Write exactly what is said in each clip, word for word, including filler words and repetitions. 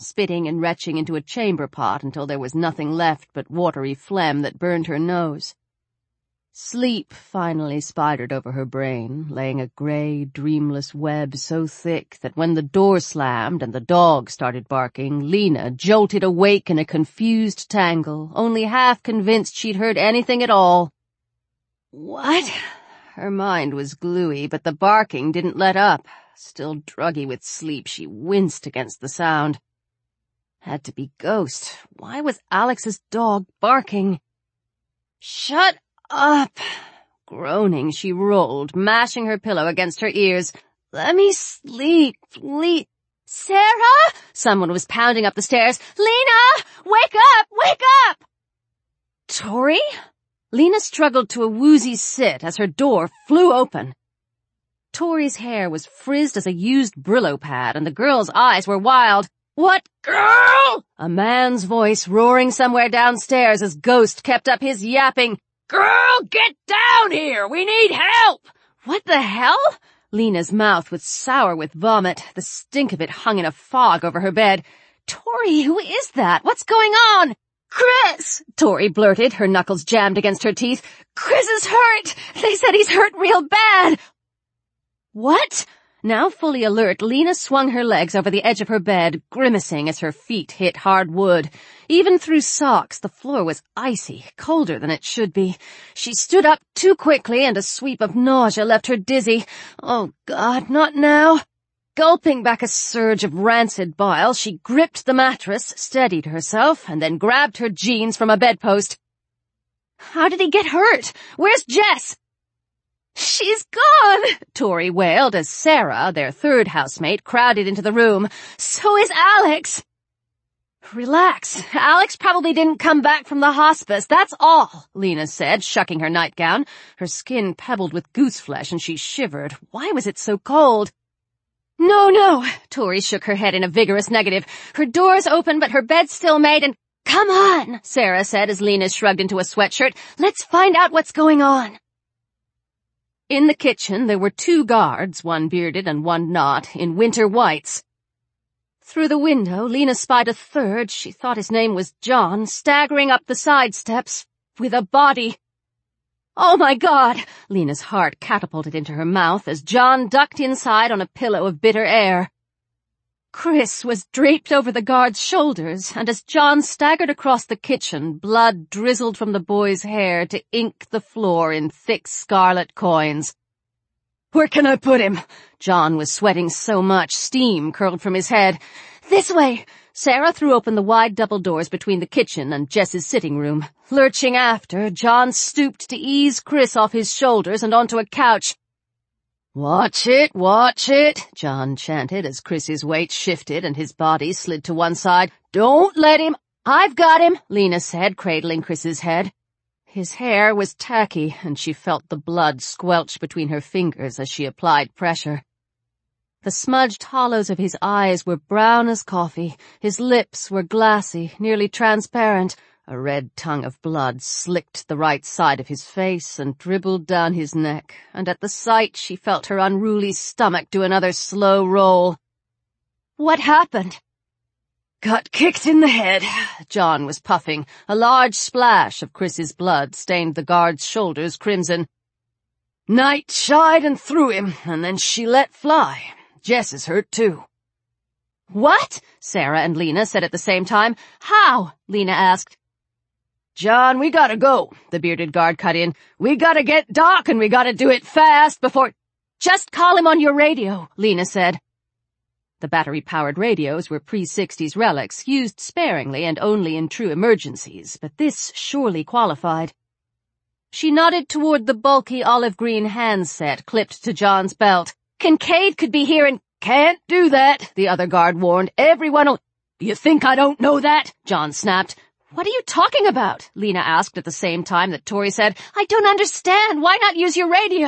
spitting and retching into a chamber pot until there was nothing left but watery phlegm that burned her nose. Sleep finally spidered over her brain, laying a grey, dreamless web so thick that when the door slammed and the dog started barking, Lena jolted awake in a confused tangle, only half convinced she'd heard anything at all. What? Her mind was gluey, but the barking didn't let up. Still druggy with sleep, she winced against the sound. Had to be Ghost. Why was Alex's dog barking? Shut up! Groaning, she rolled, mashing her pillow against her ears. Let me sleep, please. Sarah? Someone was pounding up the stairs. Lena! Wake up! Wake up! Tori? Lena struggled to a woozy sit as her door flew open. Tori's hair was frizzed as a used Brillo pad, and the girl's eyes were wild. What girl? A man's voice roaring somewhere downstairs as Ghost kept up his yapping. Girl, get down here! We need help! What the hell? Lena's mouth was sour with vomit. The stink of it hung in a fog over her bed. Tori, who is that? What's going on? Chris! Tori blurted, her knuckles jammed against her teeth. Chris is hurt! They said he's hurt real bad! What? Now fully alert, Lena swung her legs over the edge of her bed, grimacing as her feet hit hard wood. Even through socks, the floor was icy, colder than it should be. She stood up too quickly, and a sweep of nausea left her dizzy. Oh, God, not now. Gulping back a surge of rancid bile, she gripped the mattress, steadied herself, and then grabbed her jeans from a bedpost. How did he get hurt? Where's Jess? She's gone, Tori wailed as Sarah, their third housemate, crowded into the room. So is Alex. Relax. Alex probably didn't come back from the hospice, that's all, Lena said, shucking her nightgown. Her skin pebbled with goose flesh and she shivered. Why was it so cold? No, no, Tori shook her head in a vigorous negative. Her door's open, but her bed's still made and— Come on, Sarah said as Lena shrugged into a sweatshirt. Let's find out what's going on. In the kitchen, there were two guards, one bearded and one not, in winter whites. Through the window, Lena spied a third, she thought his name was John, staggering up the side steps, with a body. Oh my God! Lena's heart catapulted into her mouth as John ducked inside on a pillow of bitter air. Chris was draped over the guard's shoulders, and as John staggered across the kitchen, blood drizzled from the boy's hair to ink the floor in thick scarlet coins. Where can I put him? John was sweating so much, steam curled from his head. This way! Sarah threw open the wide double doors between the kitchen and Jess's sitting room. Lurching after, John stooped to ease Chris off his shoulders and onto a couch. Watch it, watch it, John chanted as Chris's weight shifted and his body slid to one side. Don't let him— I've got him, Lena said, cradling Chris's head. His hair was tacky, and she felt the blood squelch between her fingers as she applied pressure. The smudged hollows of his eyes were brown as coffee, his lips were glassy, nearly transparent. A red tongue of blood slicked the right side of his face and dribbled down his neck, and at the sight she felt her unruly stomach do another slow roll. What happened? Got kicked in the head, John was puffing. A large splash of Chris's blood stained the guard's shoulders crimson. Knight shied and threw him, and then she let fly. Jess is hurt too. What? Sarah and Lena said at the same time. How? Lena asked. John, we gotta go, the bearded guard cut in. We gotta get Doc and we gotta do it fast before— Just call him on your radio, Lena said. The battery-powered radios were pre-sixties relics, used sparingly and only in true emergencies, but this surely qualified. She nodded toward the bulky olive-green handset clipped to John's belt. Kincaid could be here and— Can't do that, the other guard warned. Everyone'll— You think I don't know that? John snapped. What are you talking about? Lena asked at the same time that Tori said, I don't understand. Why not use your radio?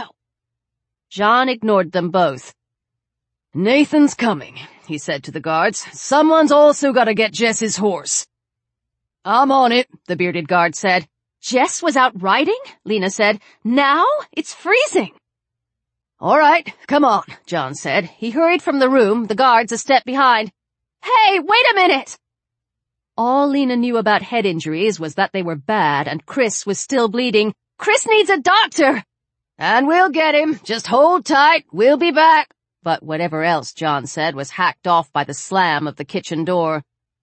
John ignored them both. Nathan's coming, he said to the guards. Someone's also got to get Jess's horse. I'm on it, the bearded guard said. Jess was out riding? Lena said. Now? It's freezing. All right, come on, John said. He hurried from the room, the guards a step behind. Hey, wait a minute! All Lena knew about head injuries was that they were bad, and Chris was still bleeding. Chris needs a doctor! And we'll get him. Just hold tight. We'll be back. But whatever else John said was hacked off by the slam of the kitchen door.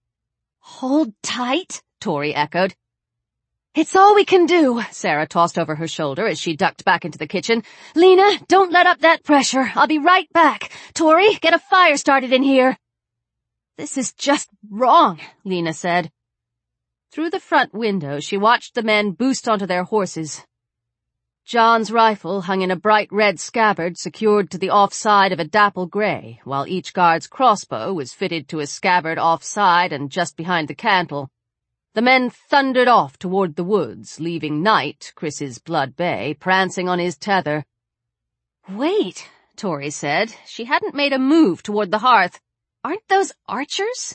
Hold tight? Tori echoed. It's all we can do, Sarah tossed over her shoulder as she ducked back into the kitchen. Lena, don't let up that pressure. I'll be right back. Tori, get a fire started in here. This is just wrong, Lena said. Through the front window, she watched the men boost onto their horses. John's rifle hung in a bright red scabbard secured to the offside of a dapple gray, while each guard's crossbow was fitted to a scabbard offside and just behind the cantle. The men thundered off toward the woods, leaving Knight, Chris's blood bay, prancing on his tether. Wait, Tori said. She hadn't made a move toward the hearth. Aren't those archers?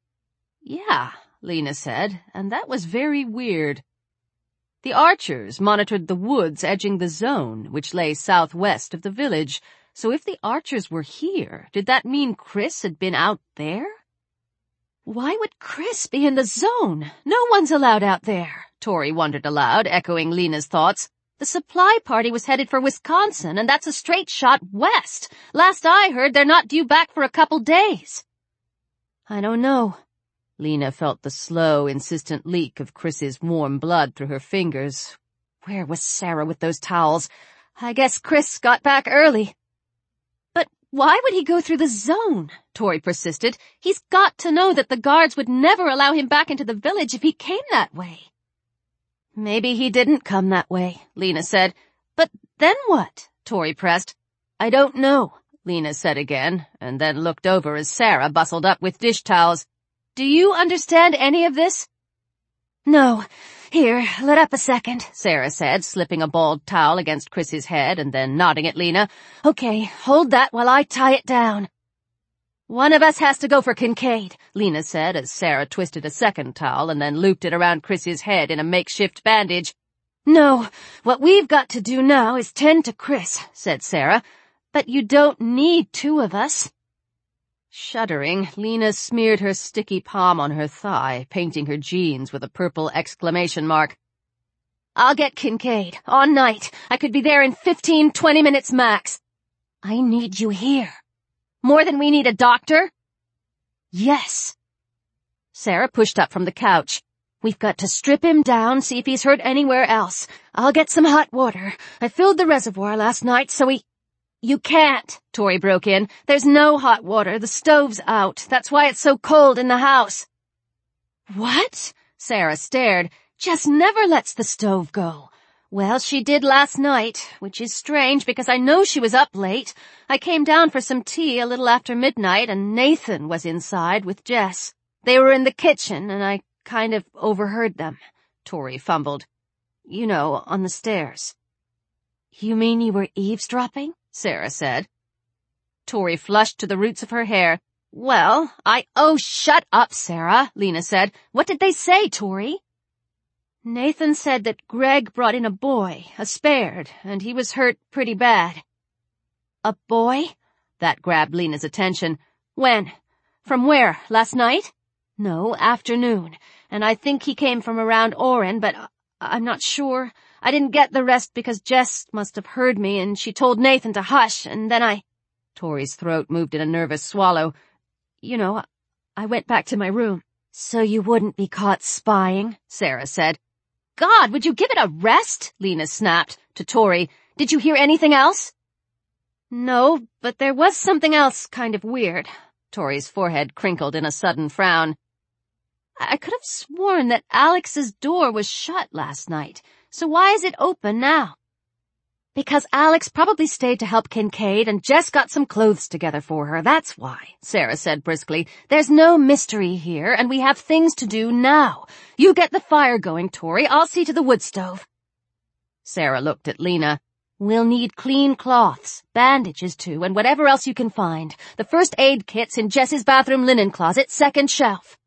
Yeah, Lena said, and that was very weird. The archers monitored the woods edging the zone, which lay southwest of the village, so if the archers were here, did that mean Chris had been out there? Why would Chris be in the zone? No one's allowed out there, Tori wondered aloud, echoing Lena's thoughts. The supply party was headed for Wisconsin, and that's a straight shot west. Last I heard, they're not due back for a couple days. I don't know. Lena felt the slow, insistent leak of Chris's warm blood through her fingers. Where was Sarah with those towels? I guess Chris got back early. But why would he go through the zone? Tori persisted. He's got to know that the guards would never allow him back into the village if he came that way. Maybe he didn't come that way, Lena said. But then what? Tori pressed. I don't know, Lena said again, and then looked over as Sarah bustled up with dish towels. Do you understand any of this? No. Here, let up a second, Sarah said, slipping a balled towel against Chris's head and then nodding at Lena. Okay, hold that while I tie it down. One of us has to go for Kincaid, Lena said as Sarah twisted a second towel and then looped it around Chris's head in a makeshift bandage. No, what we've got to do now is tend to Chris, said Sarah. But you don't need two of us. Shuddering, Lena smeared her sticky palm on her thigh, painting her jeans with a purple exclamation mark. I'll get Kincaid, on night. I could be there in fifteen, twenty minutes max. I need you here. More than we need a doctor? Yes. Sarah pushed up from the couch. We've got to strip him down, see if he's hurt anywhere else. I'll get some hot water. I filled the reservoir last night, so he... You can't, Tori broke in. There's no hot water. The stove's out. That's why it's so cold in the house. What? Sarah stared. Jess never lets the stove go. Well, she did last night, which is strange because I know she was up late. I came down for some tea a little after midnight and Nathan was inside with Jess. They were in the kitchen and I kind of overheard them. Tori fumbled. You know, on the stairs. You mean you were eavesdropping? Sarah said. Tori flushed to the roots of her hair. Well, I— Oh, shut up, Sarah, Lena said. What did they say, Tori? Nathan said that Greg brought in a boy, a spared, and he was hurt pretty bad. A boy? That grabbed Lena's attention. When? From where? Last night? No, afternoon. And I think he came from around Oren, but I I'm not sure. I didn't get the rest because Jess must have heard me and she told Nathan to hush, and then I— Tori's throat moved in a nervous swallow. You know, I went back to my room. So you wouldn't be caught spying, Sarah said. God, would you give it a rest? Lena snapped to Tori. Did you hear anything else? No, but there was something else kind of weird. Tori's forehead crinkled in a sudden frown. I could have sworn that Alex's door was shut last night, so why is it open now? Because Alex probably stayed to help Kincaid and Jess got some clothes together for her, that's why, Sarah said briskly. There's no mystery here, and we have things to do now. You get the fire going, Tori. I'll see to the wood stove. Sarah looked at Lena. We'll need clean cloths, bandages too, and whatever else you can find. The first aid kit's in Jess's bathroom linen closet, second shelf.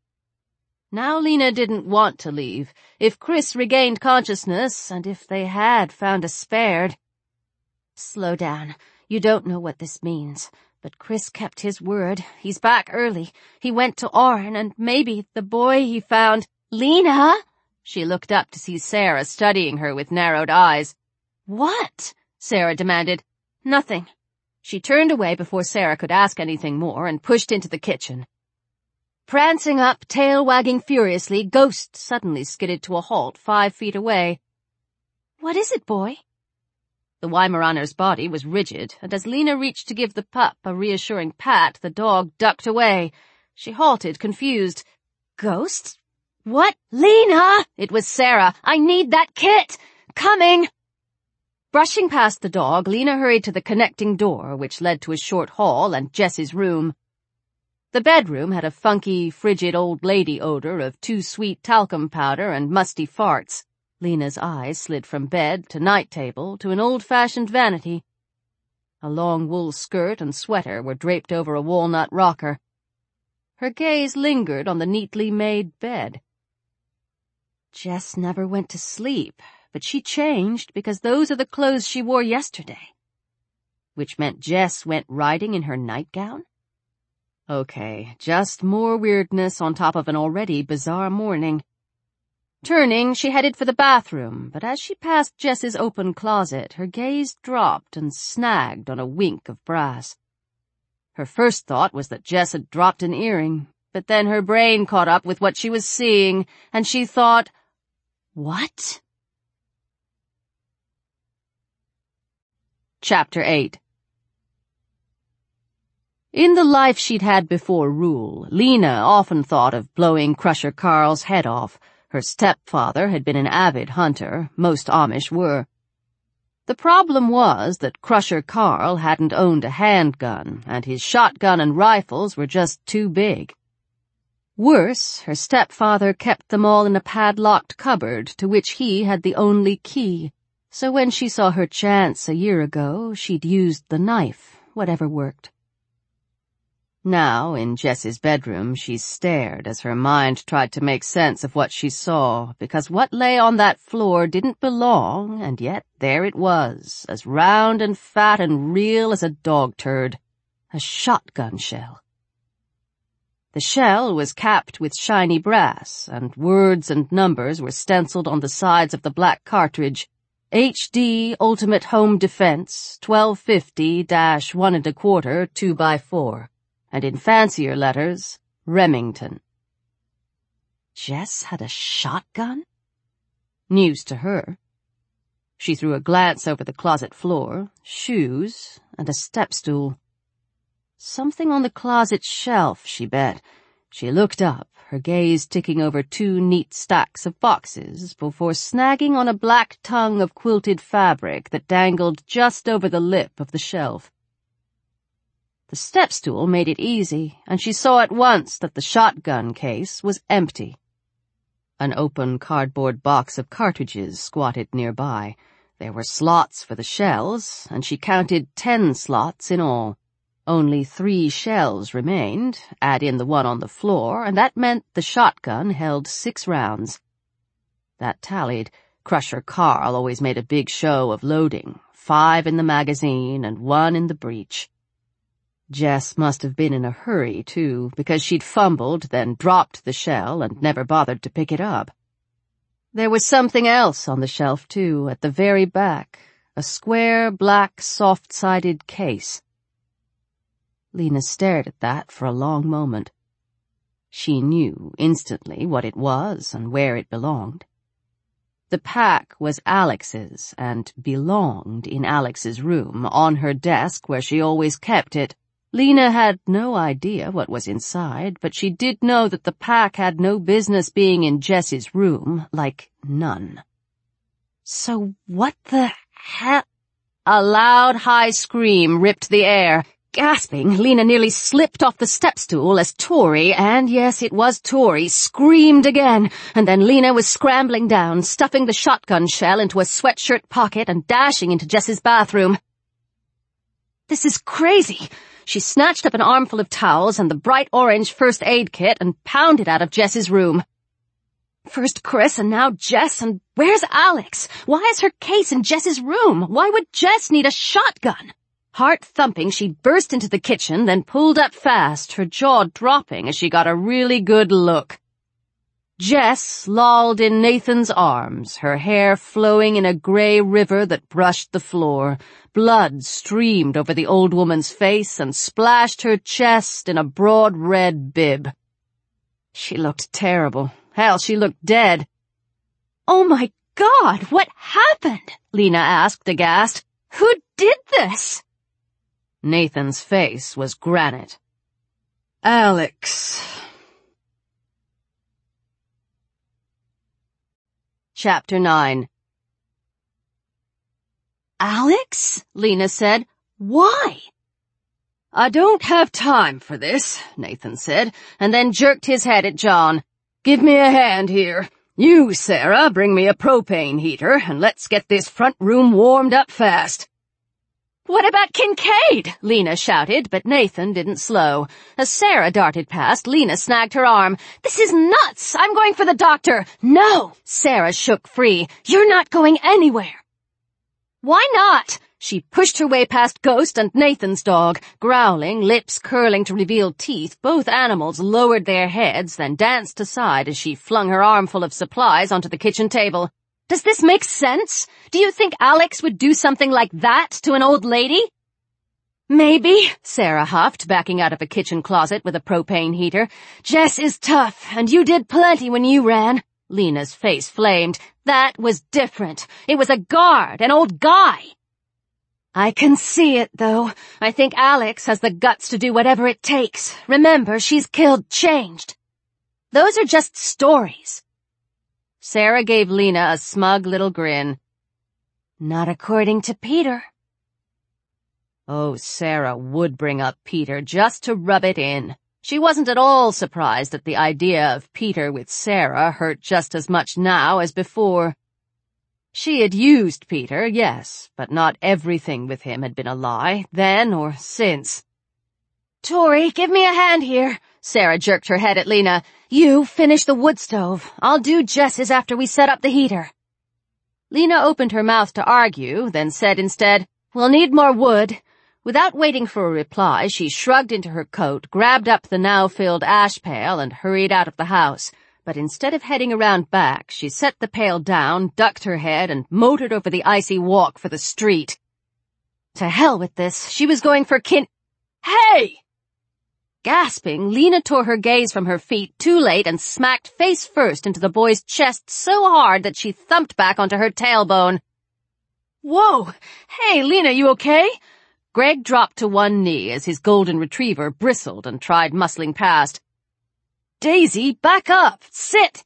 Now Lena didn't want to leave. If Chris regained consciousness, and if they had found a spared... Slow down. You don't know what this means. But Chris kept his word. He's back early. He went to Orrin, and maybe the boy he found— Lena! She looked up to see Sarah studying her with narrowed eyes. What? Sarah demanded. Nothing. She turned away before Sarah could ask anything more and pushed into the kitchen. Prancing up, tail wagging furiously, Ghost suddenly skidded to a halt five feet away. What is it, boy? The Weimaraner's body was rigid, and as Lena reached to give the pup a reassuring pat, the dog ducked away. She halted, confused. Ghost? What? Lena! It was Sarah. I need that kit! Coming! Brushing past the dog, Lena hurried to the connecting door, which led to a short hall and Jess's room. The bedroom had a funky, frigid old lady odor of too sweet talcum powder and musty farts. Lena's eyes slid from bed to night table to an old-fashioned vanity. A long wool skirt and sweater were draped over a walnut rocker. Her gaze lingered on the neatly made bed. Jess never went to sleep, but she changed because those are the clothes she wore yesterday. Which meant Jess went riding in her nightgown? Okay, just more weirdness on top of an already bizarre morning. Turning, she headed for the bathroom, but as she passed Jess's open closet, her gaze dropped and snagged on a wink of brass. Her first thought was that Jess had dropped an earring, but then her brain caught up with what she was seeing, and she thought, what? Chapter eight. In the life she'd had before Rule, Lena often thought of blowing Crusher Carl's head off. Her stepfather had been an avid hunter, most Amish were. The problem was that Crusher Carl hadn't owned a handgun, and his shotgun and rifles were just too big. Worse, her stepfather kept them all in a padlocked cupboard to which he had the only key, so when she saw her chance a year ago, she'd used the knife, whatever worked. Now, in Jess's bedroom, she stared as her mind tried to make sense of what she saw, because what lay on that floor didn't belong, and yet there it was, as round and fat and real as a dog turd, a shotgun shell. The shell was capped with shiny brass, and words and numbers were stenciled on the sides of the black cartridge. H D Ultimate Home Defense, twelve fifty dash one and a quarter, two by four, and in fancier letters, Remington. Jess had a shotgun? News to her. She threw a glance over the closet floor, shoes, and a step stool. Something on the closet shelf, she bet. She looked up, her gaze ticking over two neat stacks of boxes before snagging on a black tongue of quilted fabric that dangled just over the lip of the shelf. The step stool made it easy, and she saw at once that the shotgun case was empty. An open cardboard box of cartridges squatted nearby. There were slots for the shells, and she counted ten slots in all. Only three shells remained, add in the one on the floor, and that meant the shotgun held six rounds. That tallied. Crusher Carl always made a big show of loading, five in the magazine and one in the breech. Jess must have been in a hurry, too, because she'd fumbled, then dropped the shell and never bothered to pick it up. There was something else on the shelf, too, at the very back, a square, black, soft-sided case. Lena stared at that for a long moment. She knew instantly what it was and where it belonged. The pack was Alex's and belonged in Alex's room, on her desk where she always kept it. Lena had no idea what was inside, but she did know that the pack had no business being in Jess's room, like none. So what the hell? A loud, high scream ripped the air. Gasping, Lena nearly slipped off the step stool as Tori, and yes, it was Tori, screamed again, and then Lena was scrambling down, stuffing the shotgun shell into a sweatshirt pocket and dashing into Jess's bathroom. This is crazy. She snatched up an armful of towels and the bright orange first aid kit and pounded out of Jess's room. First Chris and now Jess, and where's Alex? Why is her case in Jess's room? Why would Jess need a shotgun? Heart thumping, she burst into the kitchen, then pulled up fast, her jaw dropping as she got a really good look. Jess lolled in Nathan's arms, her hair flowing in a gray river that brushed the floor. Blood streamed over the old woman's face and splashed her chest in a broad red bib. She looked terrible. Hell, she looked dead. "Oh my God, what happened?" Lena asked, aghast. "Who did this?" Nathan's face was granite. "Alex." Chapter nine. "Alex?" Lena said. "Why?" "I don't have time for this," Nathan said, and then jerked his head at John. "Give me a hand here. You, Sarah, bring me a propane heater, and let's get this front room warmed up fast." "What about Kincaid?" Lena shouted, but Nathan didn't slow. As Sarah darted past, Lena snagged her arm. "This is nuts! I'm going for the doctor!" "No!" Sarah shook free. "You're not going anywhere." "Why not?" She pushed her way past Ghost and Nathan's dog. Growling, lips curling to reveal teeth, both animals lowered their heads, then danced aside as she flung her armful of supplies onto the kitchen table. "Does this make sense? Do you think Alex would do something like that to an old lady?" "Maybe," Sarah huffed, backing out of a kitchen closet with a propane heater. "Jess is tough, and you did plenty when you ran." Lena's face flamed. "That was different. It was a guard, an old guy." "I can see it, though. I think Alex has the guts to do whatever it takes. Remember, she's killed changed. Those are just stories." Sarah gave Lena a smug little grin. "Not according to Peter." Oh, Sarah would bring up Peter just to rub it in. She wasn't at all surprised that the idea of Peter with Sarah hurt just as much now as before. She had used Peter, yes, but not everything with him had been a lie, then or since. "Tori, give me a hand here." Sarah jerked her head at Lena. "You finish the wood stove. I'll do Jess's after we set up the heater." Lena opened her mouth to argue, then said instead, "We'll need more wood." Without waiting for a reply, she shrugged into her coat, grabbed up the now-filled ash pail, and hurried out of the house. But instead of heading around back, she set the pail down, ducked her head, and motored over the icy walk for the street. To hell with this. She was going for kin— "Hey!" Gasping, Lena tore her gaze from her feet too late and smacked face first into the boy's chest so hard that she thumped back onto her tailbone. "Whoa! Hey, Lena, you okay?" Greg dropped to one knee as his golden retriever bristled and tried muscling past. "Daisy, back up! Sit!"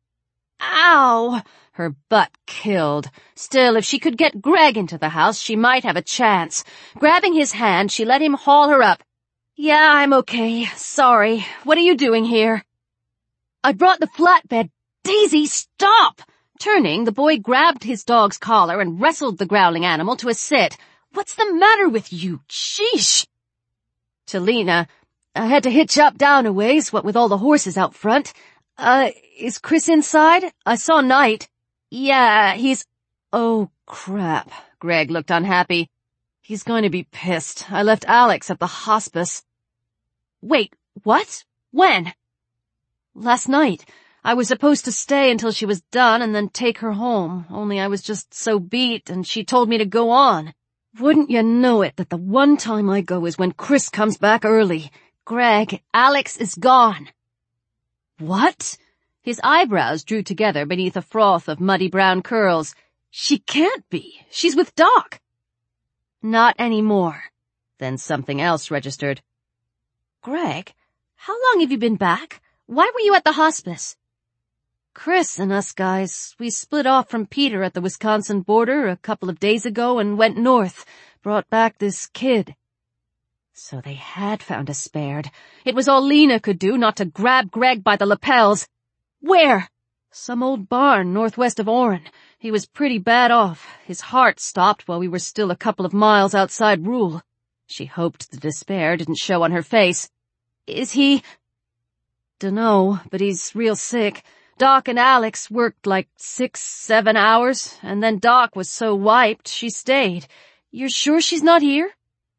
"Ow!" Her butt killed. Still, if she could get Greg into the house, she might have a chance. Grabbing his hand, she let him haul her up. "Yeah, I'm okay. Sorry. What are you doing here?" "I brought the flatbed." "Daisy, stop!" Turning, the boy grabbed his dog's collar and wrestled the growling animal to a sit. "What's the matter with you? Sheesh!" To Lena, "I had to hitch up down a ways, what with all the horses out front. Uh, is Chris inside? I saw Knight." "Yeah, he's—" "Oh, crap." Greg looked unhappy. "He's going to be pissed. I left Alex at the hospice." "Wait, what? When?" "Last night. I was supposed to stay until she was done and then take her home, only I was just so beat and she told me to go on. Wouldn't you know it that the one time I go is when Chris comes back early. Greg, Alex is gone." "What?" His eyebrows drew together beneath a froth of muddy brown curls. "She can't be. She's with Doc." "Not anymore." Then something else registered. "Greg, how long have you been back? Why were you at the hospice?" "Chris and us guys, we split off from Peter at the Wisconsin border a couple of days ago and went north, brought back this kid." So they had found a spared. It was all Lena could do not to grab Greg by the lapels. "Where?" "Some old barn northwest of Orrin. He was pretty bad off. His heart stopped while we were still a couple of miles outside Rule." She hoped the despair didn't show on her face. "Is he—" "Dunno, but he's real sick. Doc and Alex worked like six, seven hours, and then Doc was so wiped she stayed. You're sure she's not here?"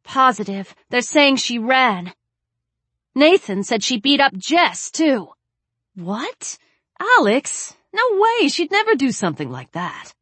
Positive. They're saying she ran. Nathan said she beat up Jess, too. What? Alex? No way, she'd never do something like that.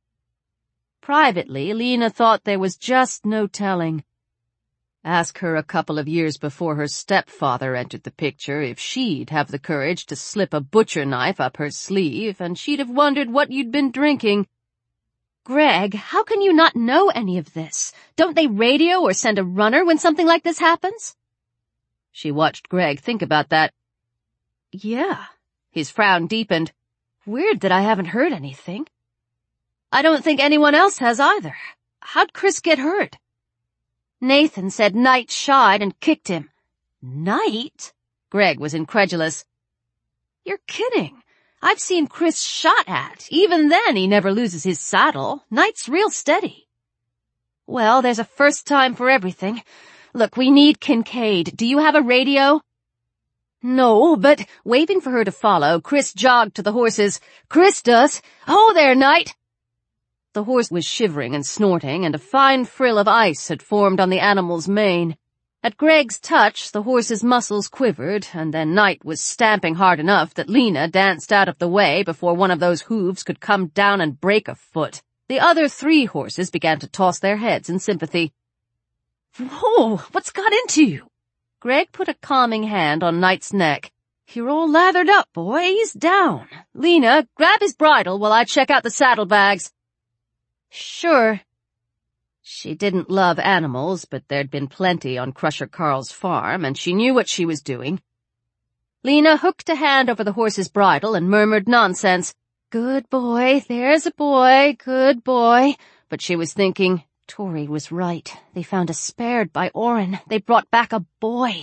Privately, Lena thought there was just no telling. Ask her a couple of years before her stepfather entered the picture if she'd have the courage to slip a butcher knife up her sleeve, and she'd have wondered what you'd been drinking. Greg, how can you not know any of this? Don't they radio or send a runner when something like this happens? She watched Greg think about that. Yeah. His frown deepened. Weird that I haven't heard anything. I don't think anyone else has either. How'd Chris get hurt? Nathan said Knight shied and kicked him. Knight? Greg was incredulous. You're kidding. I've seen Chris shot at. Even then he never loses his saddle. Knight's real steady. Well, there's a first time for everything. Look, we need Kincaid. Do you have a radio? No, but waving for her to follow, Chris jogged to the horses. Chris does. Oh, there, Knight. The horse was shivering and snorting, and a fine frill of ice had formed on the animal's mane. At Greg's touch, the horse's muscles quivered, and then Knight was stamping hard enough that Lena danced out of the way before one of those hooves could come down and break a foot. The other three horses began to toss their heads in sympathy. Whoa, what's got into you? Greg put a calming hand on Knight's neck. You're all lathered up, boy. He's down. Lena, grab his bridle while I check out the saddlebags. Sure. She didn't love animals, but there'd been plenty on Crusher Carl's farm, and she knew what she was doing. Lena hooked a hand over the horse's bridle and murmured nonsense. Good boy, there's a boy, good boy. But she was thinking, Tori was right. They found us spared by Orin. They brought back a boy.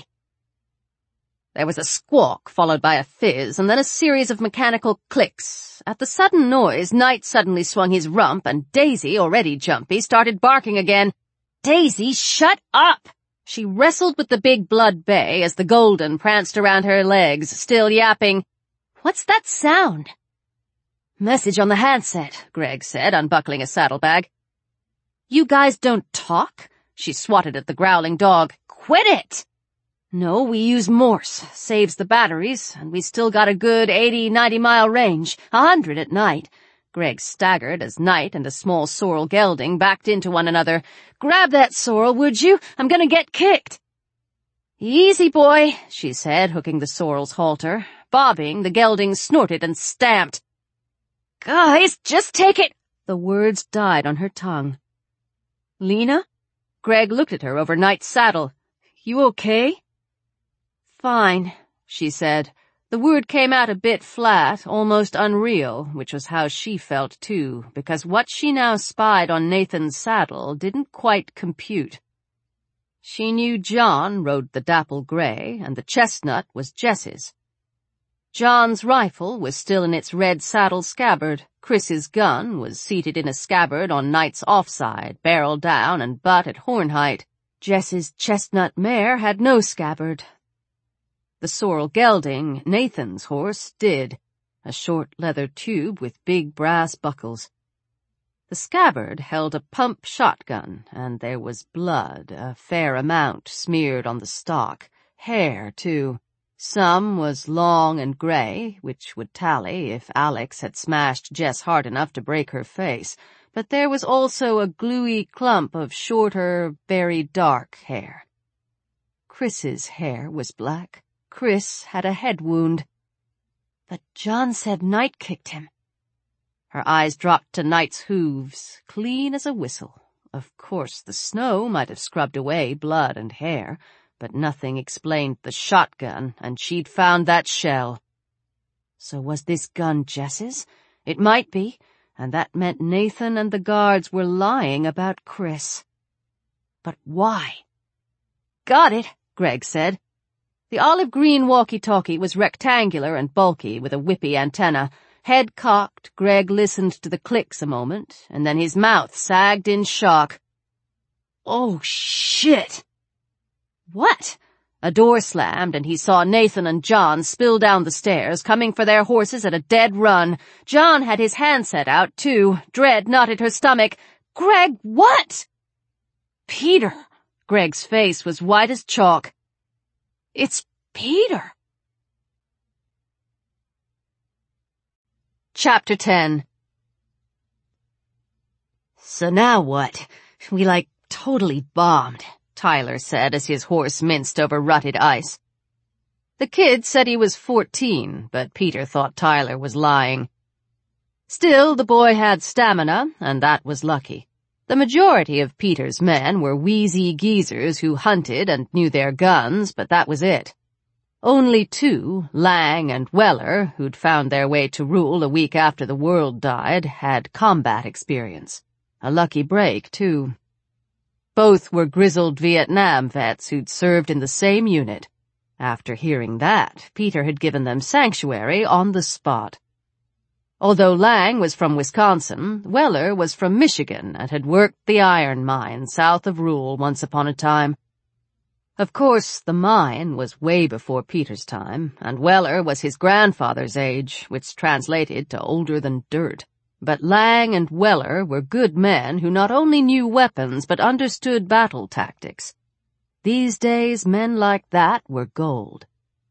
There was a squawk, followed by a fizz, and then a series of mechanical clicks. At the sudden noise, Knight suddenly swung his rump, and Daisy, already jumpy, started barking again. Daisy, shut up! She wrestled with the big blood bay as the Golden pranced around her legs, still yapping. What's that sound? Message on the handset, Greg said, unbuckling a saddlebag. You guys don't talk? She swatted at the growling dog. Quit it! No, we use Morse. Saves the batteries, and we still got a good eighty, ninety mile range. A hundred at night. Greg staggered as Knight and a small sorrel gelding backed into one another. Grab that sorrel, would you? I'm gonna get kicked. Easy, boy, she said, hooking the sorrel's halter. Bobbing, the gelding snorted and stamped. Guys, just take it! The words died on her tongue. Lena? Greg looked at her over Knight's saddle. You okay? Fine, she said. The word came out a bit flat, almost unreal, which was how she felt too, because what she now spied on Nathan's saddle didn't quite compute. She knew John rode the dapple gray, and the chestnut was Jess's. John's rifle was still in its red saddle scabbard. Chris's gun was seated in a scabbard on Knight's offside, barrel down and butt at horn height. Jess's chestnut mare had no scabbard. The sorrel gelding, Nathan's horse, did, a short leather tube with big brass buckles. The scabbard held a pump shotgun, and there was blood, a fair amount, smeared on the stock. Hair, too. Some was long and gray, which would tally if Alex had smashed Jess hard enough to break her face, but there was also a gluey clump of shorter, very dark hair. Chris's hair was black. Chris had a head wound. But John said Knight kicked him. Her eyes dropped to Knight's hooves, clean as a whistle. Of course, the snow might have scrubbed away blood and hair, but nothing explained the shotgun, and she'd found that shell. So was this gun Jess's? It might be, and that meant Nathan and the guards were lying about Chris. But why? Got it, Greg said. The olive-green walkie-talkie was rectangular and bulky with a whippy antenna. Head cocked, Greg listened to the clicks a moment, and then his mouth sagged in shock. Oh, shit! What? A door slammed, and he saw Nathan and John spill down the stairs, coming for their horses at a dead run. John had his handset out, too. Dread knotted her stomach. Greg, what? Peter, Greg's face was white as chalk. "It's Peter." Chapter ten. "So now what? We, like, totally bombed," Tyler said as his horse minced over rutted ice. The kid said he was fourteen, but Peter thought Tyler was lying. Still, the boy had stamina, and that was lucky. The majority of Peter's men were wheezy geezers who hunted and knew their guns, but that was it. Only two, Lang and Weller, who'd found their way to Rule a week after the world died, had combat experience. A lucky break, too. Both were grizzled Vietnam vets who'd served in the same unit. After hearing that, Peter had given them sanctuary on the spot. Although Lang was from Wisconsin, Weller was from Michigan and had worked the iron mine south of Rule once upon a time. Of course, the mine was way before Peter's time, and Weller was his grandfather's age, which translated to older than dirt. But Lang and Weller were good men who not only knew weapons but understood battle tactics. These days, men like that were gold.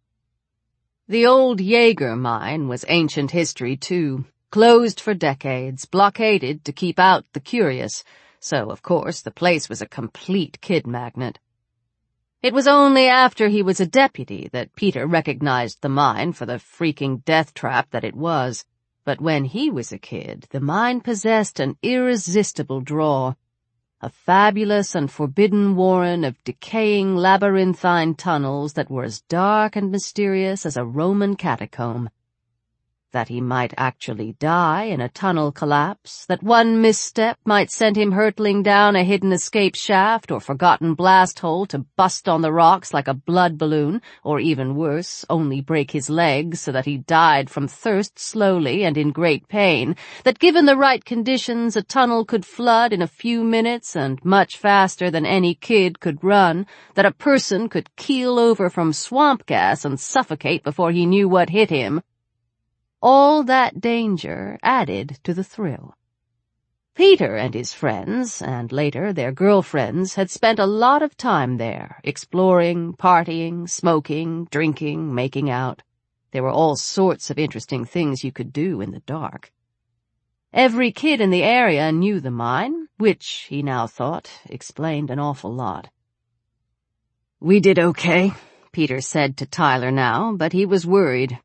The old Jaeger mine was ancient history, too, closed for decades, blockaded to keep out the curious, so, of course, the place was a complete kid magnet. It was only after he was a deputy that Peter recognized the mine for the freaking death trap that it was, but when he was a kid, the mine possessed an irresistible draw. A fabulous and forbidden warren of decaying labyrinthine tunnels that were as dark and mysterious as a Roman catacomb. That he might actually die in a tunnel collapse, that one misstep might send him hurtling down a hidden escape shaft or forgotten blast hole to bust on the rocks like a blood balloon, or even worse, only break his legs so that he died from thirst slowly and in great pain, that given the right conditions a tunnel could flood in a few minutes and much faster than any kid could run, that a person could keel over from swamp gas and suffocate before he knew what hit him. All that danger added to the thrill. Peter and his friends, and later their girlfriends, had spent a lot of time there, exploring, partying, smoking, drinking, making out. There were all sorts of interesting things you could do in the dark. Every kid in the area knew the mine, which, he now thought, explained an awful lot. "We did okay," Peter said to Tyler now, but he was worried.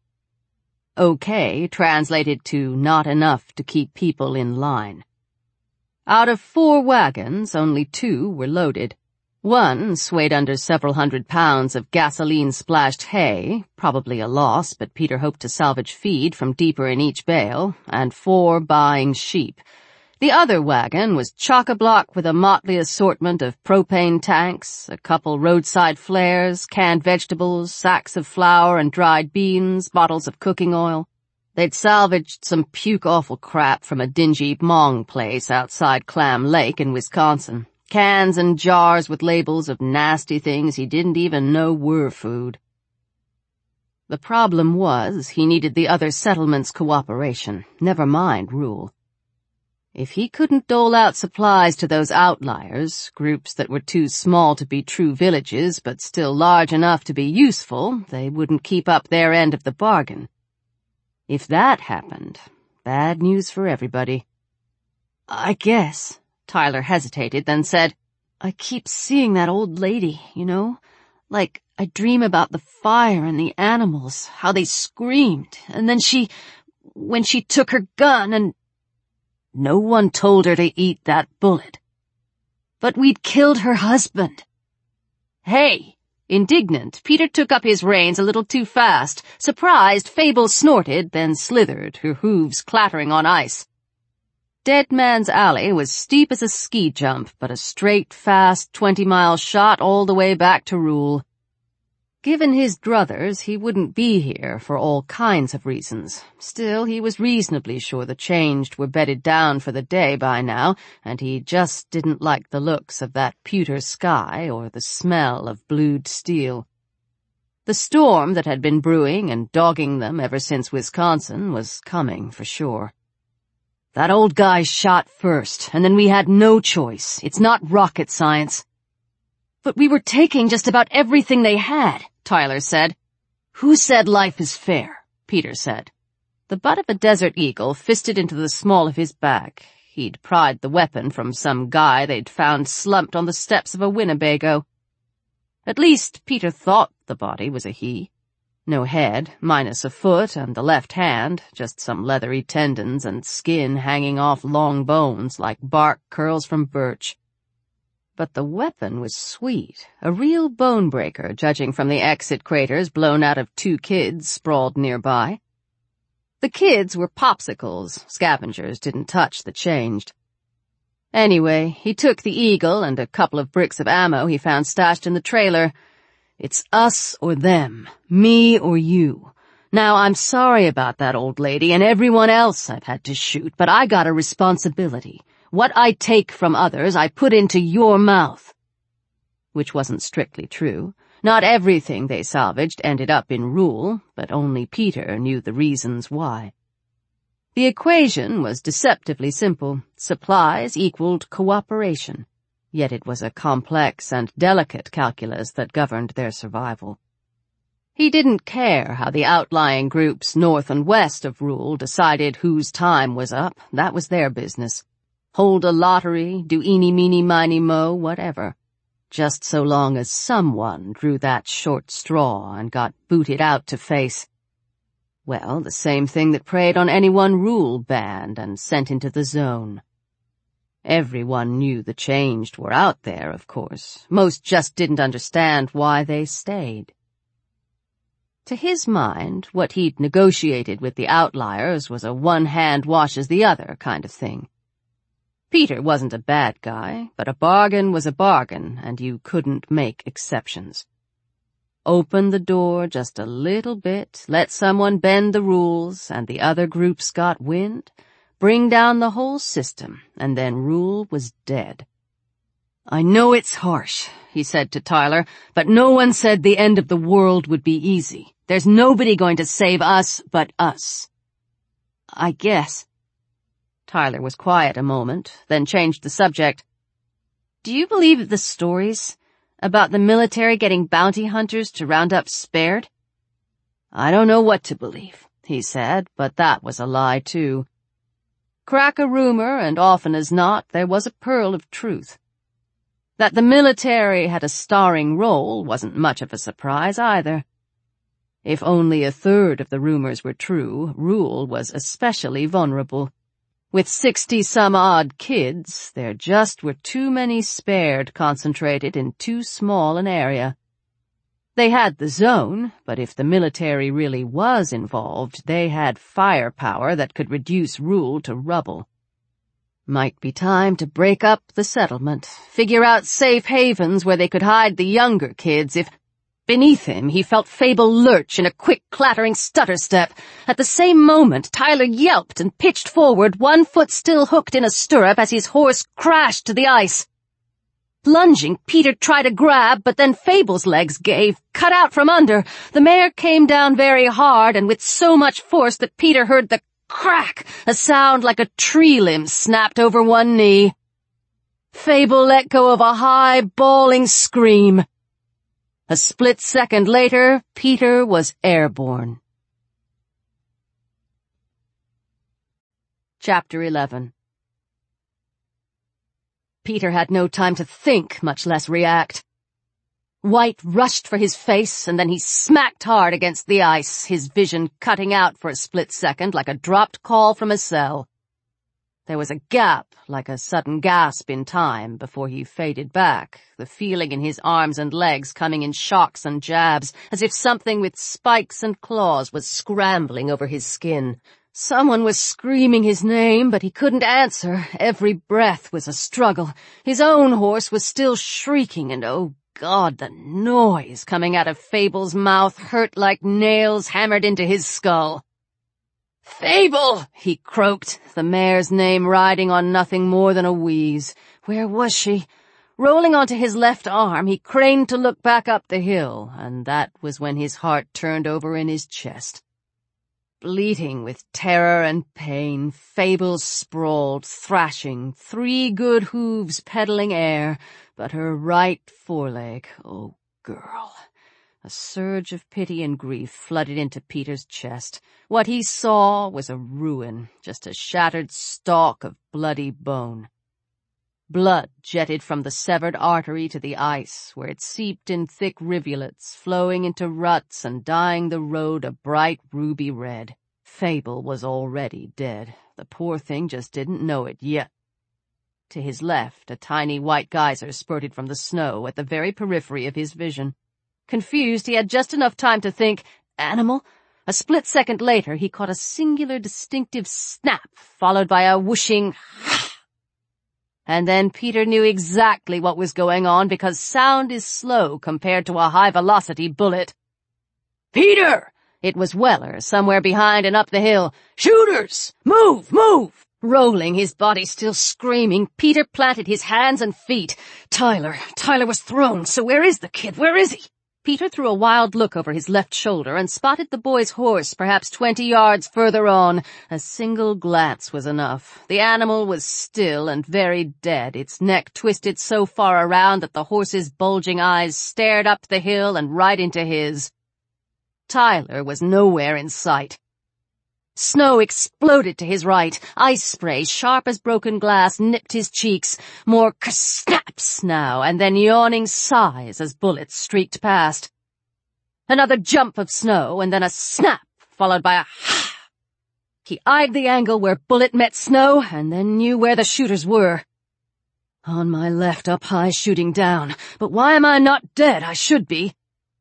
Okay translated to not enough to keep people in line. Out of four wagons, only two were loaded. One swayed under several hundred pounds of gasoline-splashed hay, probably a loss, but Peter hoped to salvage feed from deeper in each bale, and four buying sheep. The other wagon was chock-a-block with a motley assortment of propane tanks, a couple roadside flares, canned vegetables, sacks of flour and dried beans, bottles of cooking oil. They'd salvaged some puke-awful crap from a dingy Hmong place outside Clam Lake in Wisconsin. Cans and jars with labels of nasty things he didn't even know were food. The problem was he needed the other settlements' cooperation, never mind Rule. If he couldn't dole out supplies to those outliers, groups that were too small to be true villages but still large enough to be useful, they wouldn't keep up their end of the bargain. If that happened, bad news for everybody. "I guess," Tyler hesitated, then said, "I keep seeing that old lady, you know? Like, I dream about the fire and the animals, how they screamed, and then she, when she took her gun and—" "No one told her to eat that bullet." "But we'd killed her husband." "Hey!" Indignant, Peter took up his reins a little too fast. Surprised, Fable snorted, then slithered, her hooves clattering on ice. Dead Man's Alley was steep as a ski jump, but a straight, fast, twenty-mile shot all the way back to Rule. Given his druthers, he wouldn't be here for all kinds of reasons. Still, he was reasonably sure the Changed were bedded down for the day by now, and he just didn't like the looks of that pewter sky or the smell of blued steel. The storm that had been brewing and dogging them ever since Wisconsin was coming for sure. "That old guy shot first, and then we had no choice. It's not rocket science." But we were taking just about everything they had, Tyler said. Who said life is fair? Peter said. The butt of a Desert Eagle fisted into the small of his back. He'd pried the weapon from some guy they'd found slumped on the steps of a Winnebago. At least Peter thought the body was a he. No head, minus a foot and the left hand, just some leathery tendons and skin hanging off long bones like bark curls from birch. But the weapon was sweet, a real bone breaker, judging from the exit craters blown out of two kids sprawled nearby. The kids were popsicles. Scavengers didn't touch the changed. Anyway, he took the Eagle and a couple of bricks of ammo he found stashed in the trailer. It's us or them, me or you. Now, I'm sorry about that old lady and everyone else I've had to shoot, but I got a responsibility. What I take from others, I put into your mouth. Which wasn't strictly true. Not everything they salvaged ended up in Rule, but only Peter knew the reasons why. The equation was deceptively simple. Supplies equaled cooperation. Yet it was a complex and delicate calculus that governed their survival. He didn't care how the outlying groups north and west of Rule decided whose time was up. That was their business. Hold a lottery, do eeny, meeny, miny, mo, whatever. Just so long as someone drew that short straw and got booted out to face, well, the same thing that preyed on anyone Rule banned and sent into the zone. Everyone knew the changed were out there, of course. Most just didn't understand why they stayed. To his mind, what he'd negotiated with the outliers was a one hand washes the other kind of thing. Peter wasn't a bad guy, but a bargain was a bargain, and you couldn't make exceptions. Open the door just a little bit, let someone bend the rules, and the other groups got wind, bring down the whole system, and then Rule was dead. I know it's harsh, he said to Tyler, but no one said the end of the world would be easy. There's nobody going to save us but us. I guess. Tyler was quiet a moment, then changed the subject. Do you believe the stories about the military getting bounty hunters to round up spared? I don't know what to believe, he said, but that was a lie, too. Crack a rumor, and often as not, there was a pearl of truth. That the military had a starring role wasn't much of a surprise either. If only a third of the rumors were true, Rule was especially vulnerable. With sixty-some-odd kids, there just were too many spared concentrated in too small an area. They had the zone, but if the military really was involved, they had firepower that could reduce Rule to rubble. Might be time to break up the settlement, figure out safe havens where they could hide the younger kids if— Beneath him, he felt Fable lurch in a quick, clattering stutter step. At the same moment, Tyler yelped and pitched forward, one foot still hooked in a stirrup as his horse crashed to the ice. Lunging, Peter tried to grab, but then Fable's legs gave, cut out from under. The mare came down very hard and with so much force that Peter heard the crack, a sound like a tree limb snapped over one knee. Fable let go of a high, bawling scream. A split second later, Peter was airborne. Chapter eleven. Peter had no time to think, much less react. White rushed for his face, and then he smacked hard against the ice, his vision cutting out for a split second like a dropped call from a cell. There was a gap, like a sudden gasp in time, before he faded back, the feeling in his arms and legs coming in shocks and jabs, as if something with spikes and claws was scrambling over his skin. Someone was screaming his name, but he couldn't answer. Every breath was a struggle. His own horse was still shrieking, and oh God, the noise coming out of Fable's mouth hurt like nails hammered into his skull. "Fable!" he croaked, the mare's name riding on nothing more than a wheeze. Where was she? Rolling onto his left arm, he craned to look back up the hill, and that was when his heart turned over in his chest. Bleating with terror and pain, Fable sprawled, thrashing, three good hooves peddling air, but her right foreleg, oh, girl. A surge of pity and grief flooded into Peter's chest. What he saw was a ruin, just a shattered stalk of bloody bone. Blood jetted from the severed artery to the ice, where it seeped in thick rivulets, flowing into ruts and dyeing the road a bright ruby red. Fable was already dead. The poor thing just didn't know it yet. To his left, a tiny white geyser spurted from the snow at the very periphery of his vision. Confused, he had just enough time to think, animal? A split second later, he caught a singular distinctive snap, followed by a whooshing ha! And then Peter knew exactly what was going on, because sound is slow compared to a high-velocity bullet. Peter! It was Weller, somewhere behind and up the hill. Shooters! Move! Move! Rolling, his body still screaming, Peter planted his hands and feet. Tyler. Tyler was thrown, so where is the kid? Where is he? Peter threw a wild look over his left shoulder and spotted the boy's horse perhaps twenty yards further on. A single glance was enough. The animal was still and very dead, its neck twisted so far around that the horse's bulging eyes stared up the hill and right into his. Tyler was nowhere in sight. Snow exploded to his right. Ice spray, sharp as broken glass, nipped his cheeks. More snaps now, and then yawning sighs as bullets streaked past. Another jump of snow, and then a snap, followed by a ha! He eyed the angle where bullet met snow, and then knew where the shooters were. On my left, up high, shooting down. But why am I not dead? I should be.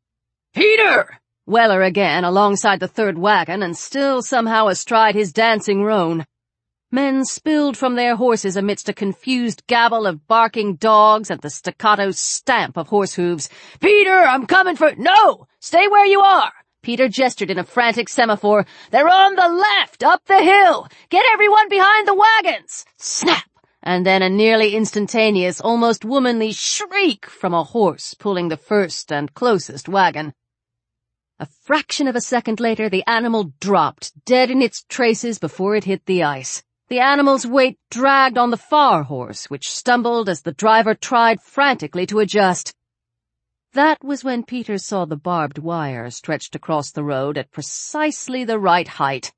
Peter! Weller again, alongside the third wagon, and still somehow astride his dancing roan. Men spilled from their horses amidst a confused gabble of barking dogs and the staccato stamp of horse hooves. Peter, I'm coming for— No! Stay where you are! Peter gestured in a frantic semaphore. They're on the left, up the hill! Get everyone behind the wagons! Snap! And then a nearly instantaneous, almost womanly shriek from a horse pulling the first and closest wagon. A fraction of a second later, the animal dropped, dead in its traces before it hit the ice. The animal's weight dragged on the far horse, which stumbled as the driver tried frantically to adjust. That was when Peter saw the barbed wire stretched across the road at precisely the right height.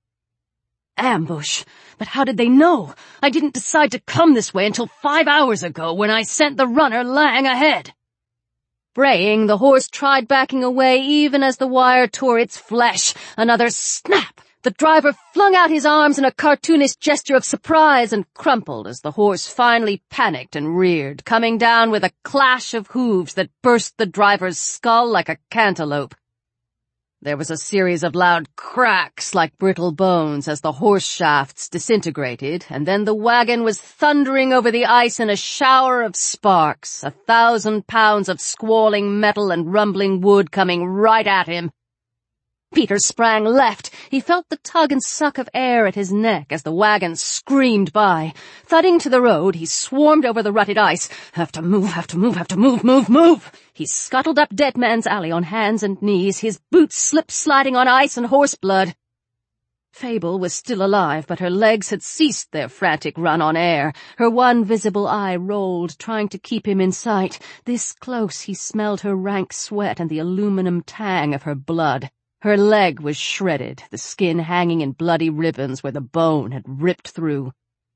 Ambush! But how did they know? I didn't decide to come this way until five hours ago when I sent the runner Lang ahead. Braying, the horse tried backing away even as the wire tore its flesh. Another snap! The driver flung out his arms in a cartoonish gesture of surprise and crumpled as the horse finally panicked and reared, coming down with a clash of hooves that burst the driver's skull like a cantaloupe. There was a series of loud cracks like brittle bones as the horse shafts disintegrated, and then the wagon was thundering over the ice in a shower of sparks, a thousand pounds of squalling metal and rumbling wood coming right at him. Peter sprang left. He felt the tug and suck of air at his neck as the wagon screamed by. Thudding to the road, he swarmed over the rutted ice. Have to move, have to move, have to move, move, move! He scuttled up Dead Man's Alley on hands and knees, his boots slip-sliding on ice and horse blood. Fable was still alive, but her legs had ceased their frantic run on air. Her one visible eye rolled, trying to keep him in sight. This close, he smelled her rank sweat and the aluminum tang of her blood. Her leg was shredded, the skin hanging in bloody ribbons where the bone had ripped through.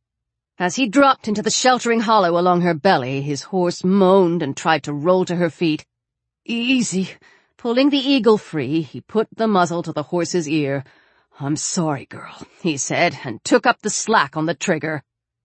As he dropped into the sheltering hollow along her belly, his horse moaned and tried to roll to her feet. Easy. Pulling the eagle free, he put the muzzle to the horse's ear. I'm sorry, girl, he said, and took up the slack on the trigger.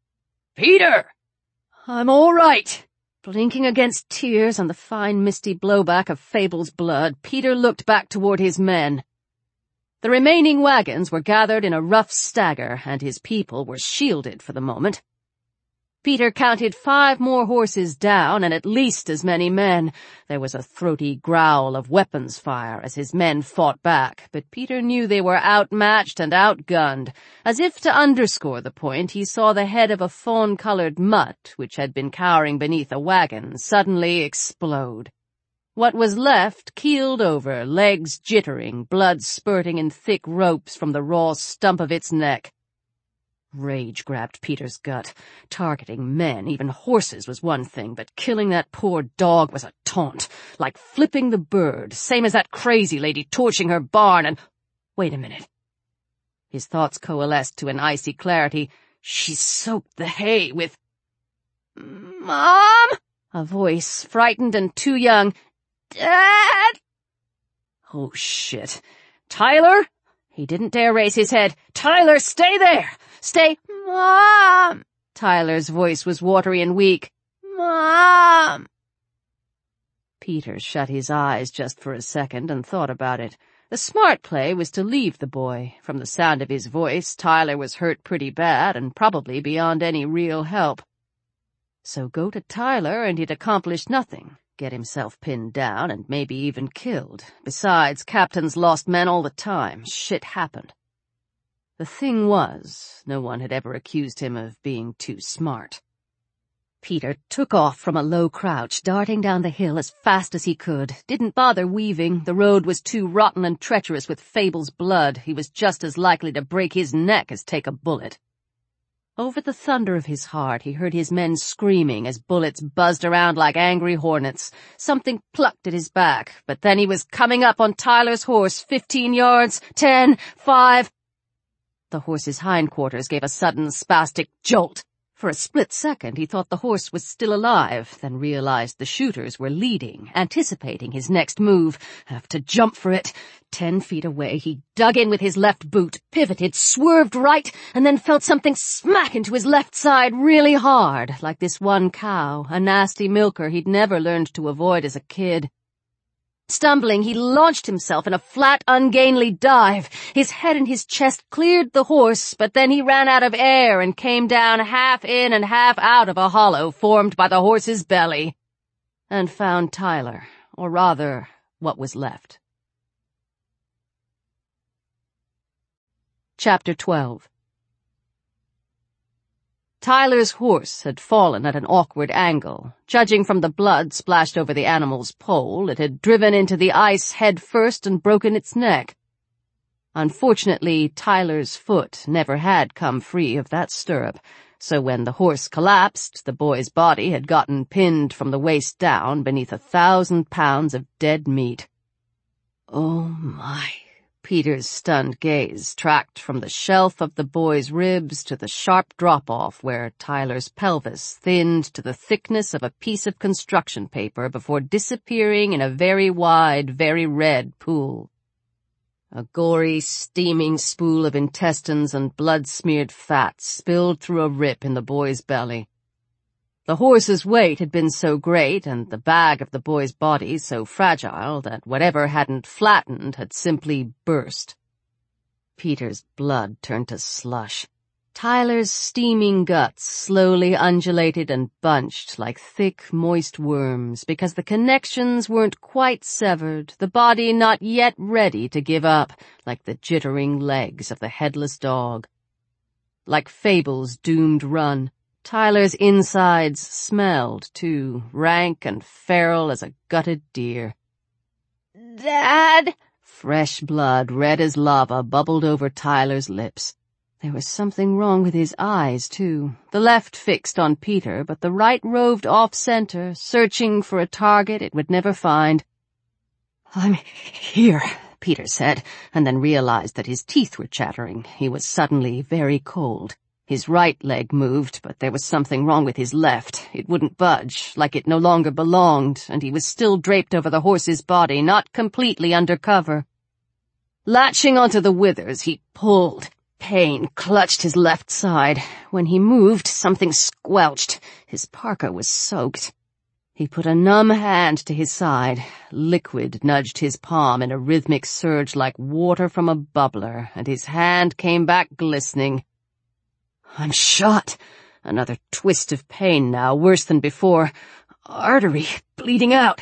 Peter! I'm all right. Blinking against tears and the fine misty blowback of Fable's blood, Peter looked back toward his men. The remaining wagons were gathered in a rough stagger, and his people were shielded for the moment. Peter counted five more horses down and at least as many men. There was a throaty growl of weapons fire as his men fought back, but Peter knew they were outmatched and outgunned. As if to underscore the point, he saw the head of a fawn-colored mutt, which had been cowering beneath a wagon, suddenly explode. What was left keeled over, legs jittering, blood spurting in thick ropes from the raw stump of its neck. Rage grabbed Peter's gut. Targeting men, even horses, was one thing, but killing that poor dog was a taunt. Like flipping the bird, same as that crazy lady torching her barn and— Wait a minute. His thoughts coalesced to an icy clarity. She soaked the hay with— Mom! A voice, frightened and too young. Dad! Oh, shit. Tyler? He didn't dare raise his head. Tyler, stay there! Stay— Mom! Tyler's voice was watery and weak. Mom! Peter shut his eyes just for a second and thought about it. The smart play was to leave the boy. From the sound of his voice, Tyler was hurt pretty bad and probably beyond any real help. So go to Tyler and he'd accomplish nothing. Get himself pinned down and maybe even killed. Besides, captains lost men all the time. Shit happened. The thing was, no one had ever accused him of being too smart. Peter took off from a low crouch, darting down the hill as fast as he could. Didn't bother weaving. The road was too rotten and treacherous with Fable's blood. He was just as likely to break his neck as take a bullet. Over the thunder of his heart, he heard his men screaming as bullets buzzed around like angry hornets. Something plucked at his back, but then he was coming up on Tyler's horse, fifteen yards, ten, five. The horse's hindquarters gave a sudden spastic jolt. For a split second, he thought the horse was still alive, then realized the shooters were leading, anticipating his next move. Have to jump for it. Ten feet away, he dug in with his left boot, pivoted, swerved right, and then felt something smack into his left side really hard, like this one cow, a nasty milker he'd never learned to avoid as a kid. Stumbling, he launched himself in a flat, ungainly dive. His head and his chest cleared the horse, but then he ran out of air and came down half in and half out of a hollow formed by the horse's belly. And found Tyler, or rather, what was left. Chapter twelve. Tyler's horse had fallen at an awkward angle. Judging from the blood splashed over the animal's poll, it had driven into the ice head first and broken its neck. Unfortunately, Tyler's foot never had come free of that stirrup, so when the horse collapsed, the boy's body had gotten pinned from the waist down beneath a thousand pounds of dead meat. Oh my! Peter's stunned gaze tracked from the shelf of the boy's ribs to the sharp drop-off where Tyler's pelvis thinned to the thickness of a piece of construction paper before disappearing in a very wide, very red pool. A gory, steaming spool of intestines and blood-smeared fat spilled through a rip in the boy's belly. The horse's weight had been so great and the bag of the boy's body so fragile that whatever hadn't flattened had simply burst. Peter's blood turned to slush. Tyler's steaming guts slowly undulated and bunched like thick, moist worms because the connections weren't quite severed, the body not yet ready to give up, like the jittering legs of the headless dog. Like Fable's doomed run, Tyler's insides smelled, too, rank and feral as a gutted deer. "Dad!" Fresh blood, red as lava, bubbled over Tyler's lips. There was something wrong with his eyes, too. The left fixed on Peter, but the right roved off-center, searching for a target it would never find. "I'm here," Peter said, and then realized that his teeth were chattering. He was suddenly very cold. His right leg moved, but there was something wrong with his left. It wouldn't budge, like it no longer belonged, and he was still draped over the horse's body, not completely under cover. Latching onto the withers, he pulled. Pain clutched his left side. When he moved, something squelched. His parka was soaked. He put a numb hand to his side. Liquid nudged his palm in a rhythmic surge like water from a bubbler, and his hand came back glistening. "I'm shot." Another twist of pain now, worse than before. Artery bleeding out.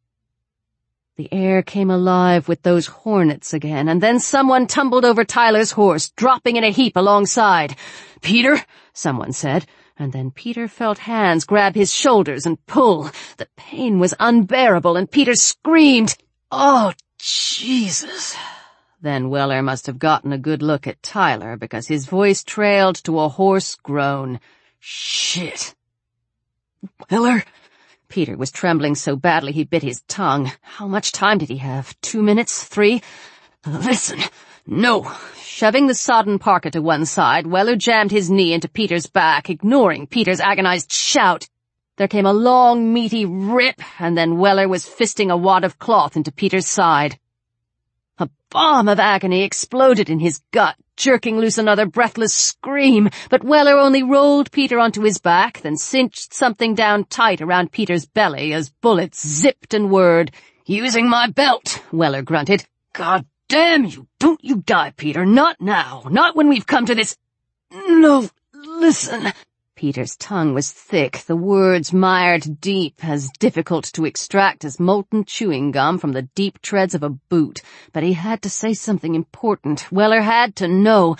The air came alive with those hornets again, and then someone tumbled over Tyler's horse, dropping in a heap alongside. "Peter," someone said, and then Peter felt hands grab his shoulders and pull. The pain was unbearable, and Peter screamed, "Oh, Jesus!" Then Weller must have gotten a good look at Tyler, because his voice trailed to a hoarse groan. Shit. Weller? Peter was trembling so badly he bit his tongue. How much time did he have? Two minutes? Three? Listen. No. Shoving the sodden parka to one side, Weller jammed his knee into Peter's back, ignoring Peter's agonized shout. There came a long, meaty rip, and then Weller was fisting a wad of cloth into Peter's side. A bomb of agony exploded in his gut, jerking loose another breathless scream, but Weller only rolled Peter onto his back, then cinched something down tight around Peter's belly as bullets zipped and whirred. Using my belt, Weller grunted. God damn you, don't you die, Peter, not now, not when we've come to this. No, listen. Peter's tongue was thick, the words mired deep, as difficult to extract as molten chewing gum from the deep treads of a boot. But he had to say something important. Weller had to know.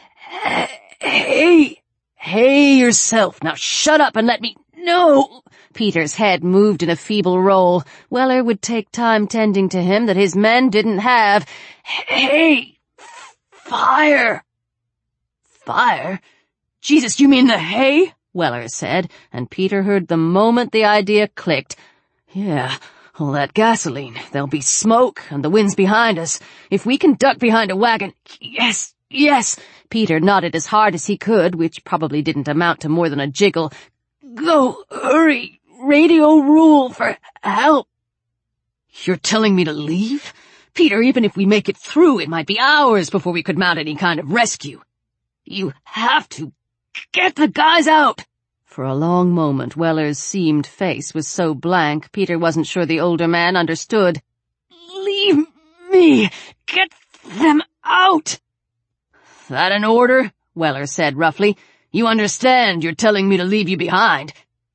Hey, hey yourself. Now shut up and let me... No! Peter's head moved in a feeble roll. Weller would take time tending to him that his men didn't have. Hey! Fire! Fire? Jesus, you mean the hay? Weller said, and Peter heard the moment the idea clicked. Yeah, all that gasoline. There'll be smoke, and the wind's behind us. If we can duck behind a wagon... Yes, yes! Peter nodded as hard as he could, which probably didn't amount to more than a jiggle. Go, hurry! Radio rule for help! You're telling me to leave? Peter, even if we make it through, it might be hours before we could mount any kind of rescue. You have to... Get the guys out! For a long moment, Weller's seamed face was so blank, Peter wasn't sure the older man understood. Leave me! Get them out! That an order? Weller said roughly. You understand you're telling me to leave you behind?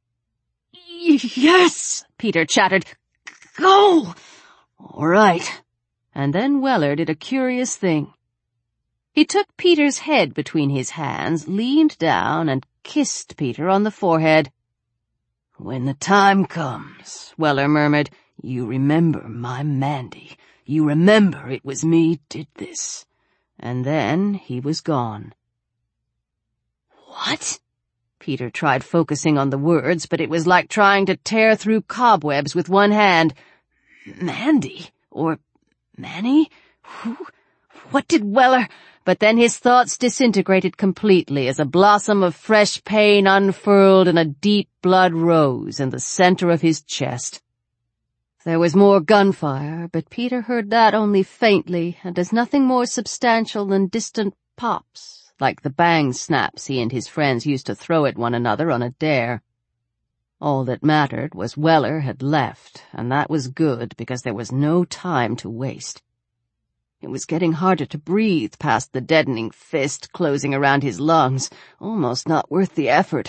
Yes, Peter chattered. Go! All right. And then Weller did a curious thing. He took Peter's head between his hands, leaned down, and kissed Peter on the forehead. When the time comes, Weller murmured, you remember my Mandy. You remember it was me did this. And then he was gone. What? Peter tried focusing on the words, but it was like trying to tear through cobwebs with one hand. Mandy? Or Manny? Who? What did Weller... But then his thoughts disintegrated completely as a blossom of fresh pain unfurled and a deep blood rose in the center of his chest. There was more gunfire, but Peter heard that only faintly, and as nothing more substantial than distant pops, like the bang snaps he and his friends used to throw at one another on a dare. All that mattered was Weller had left, and that was good because there was no time to waste. It was getting harder to breathe past the deadening fist closing around his lungs, almost not worth the effort.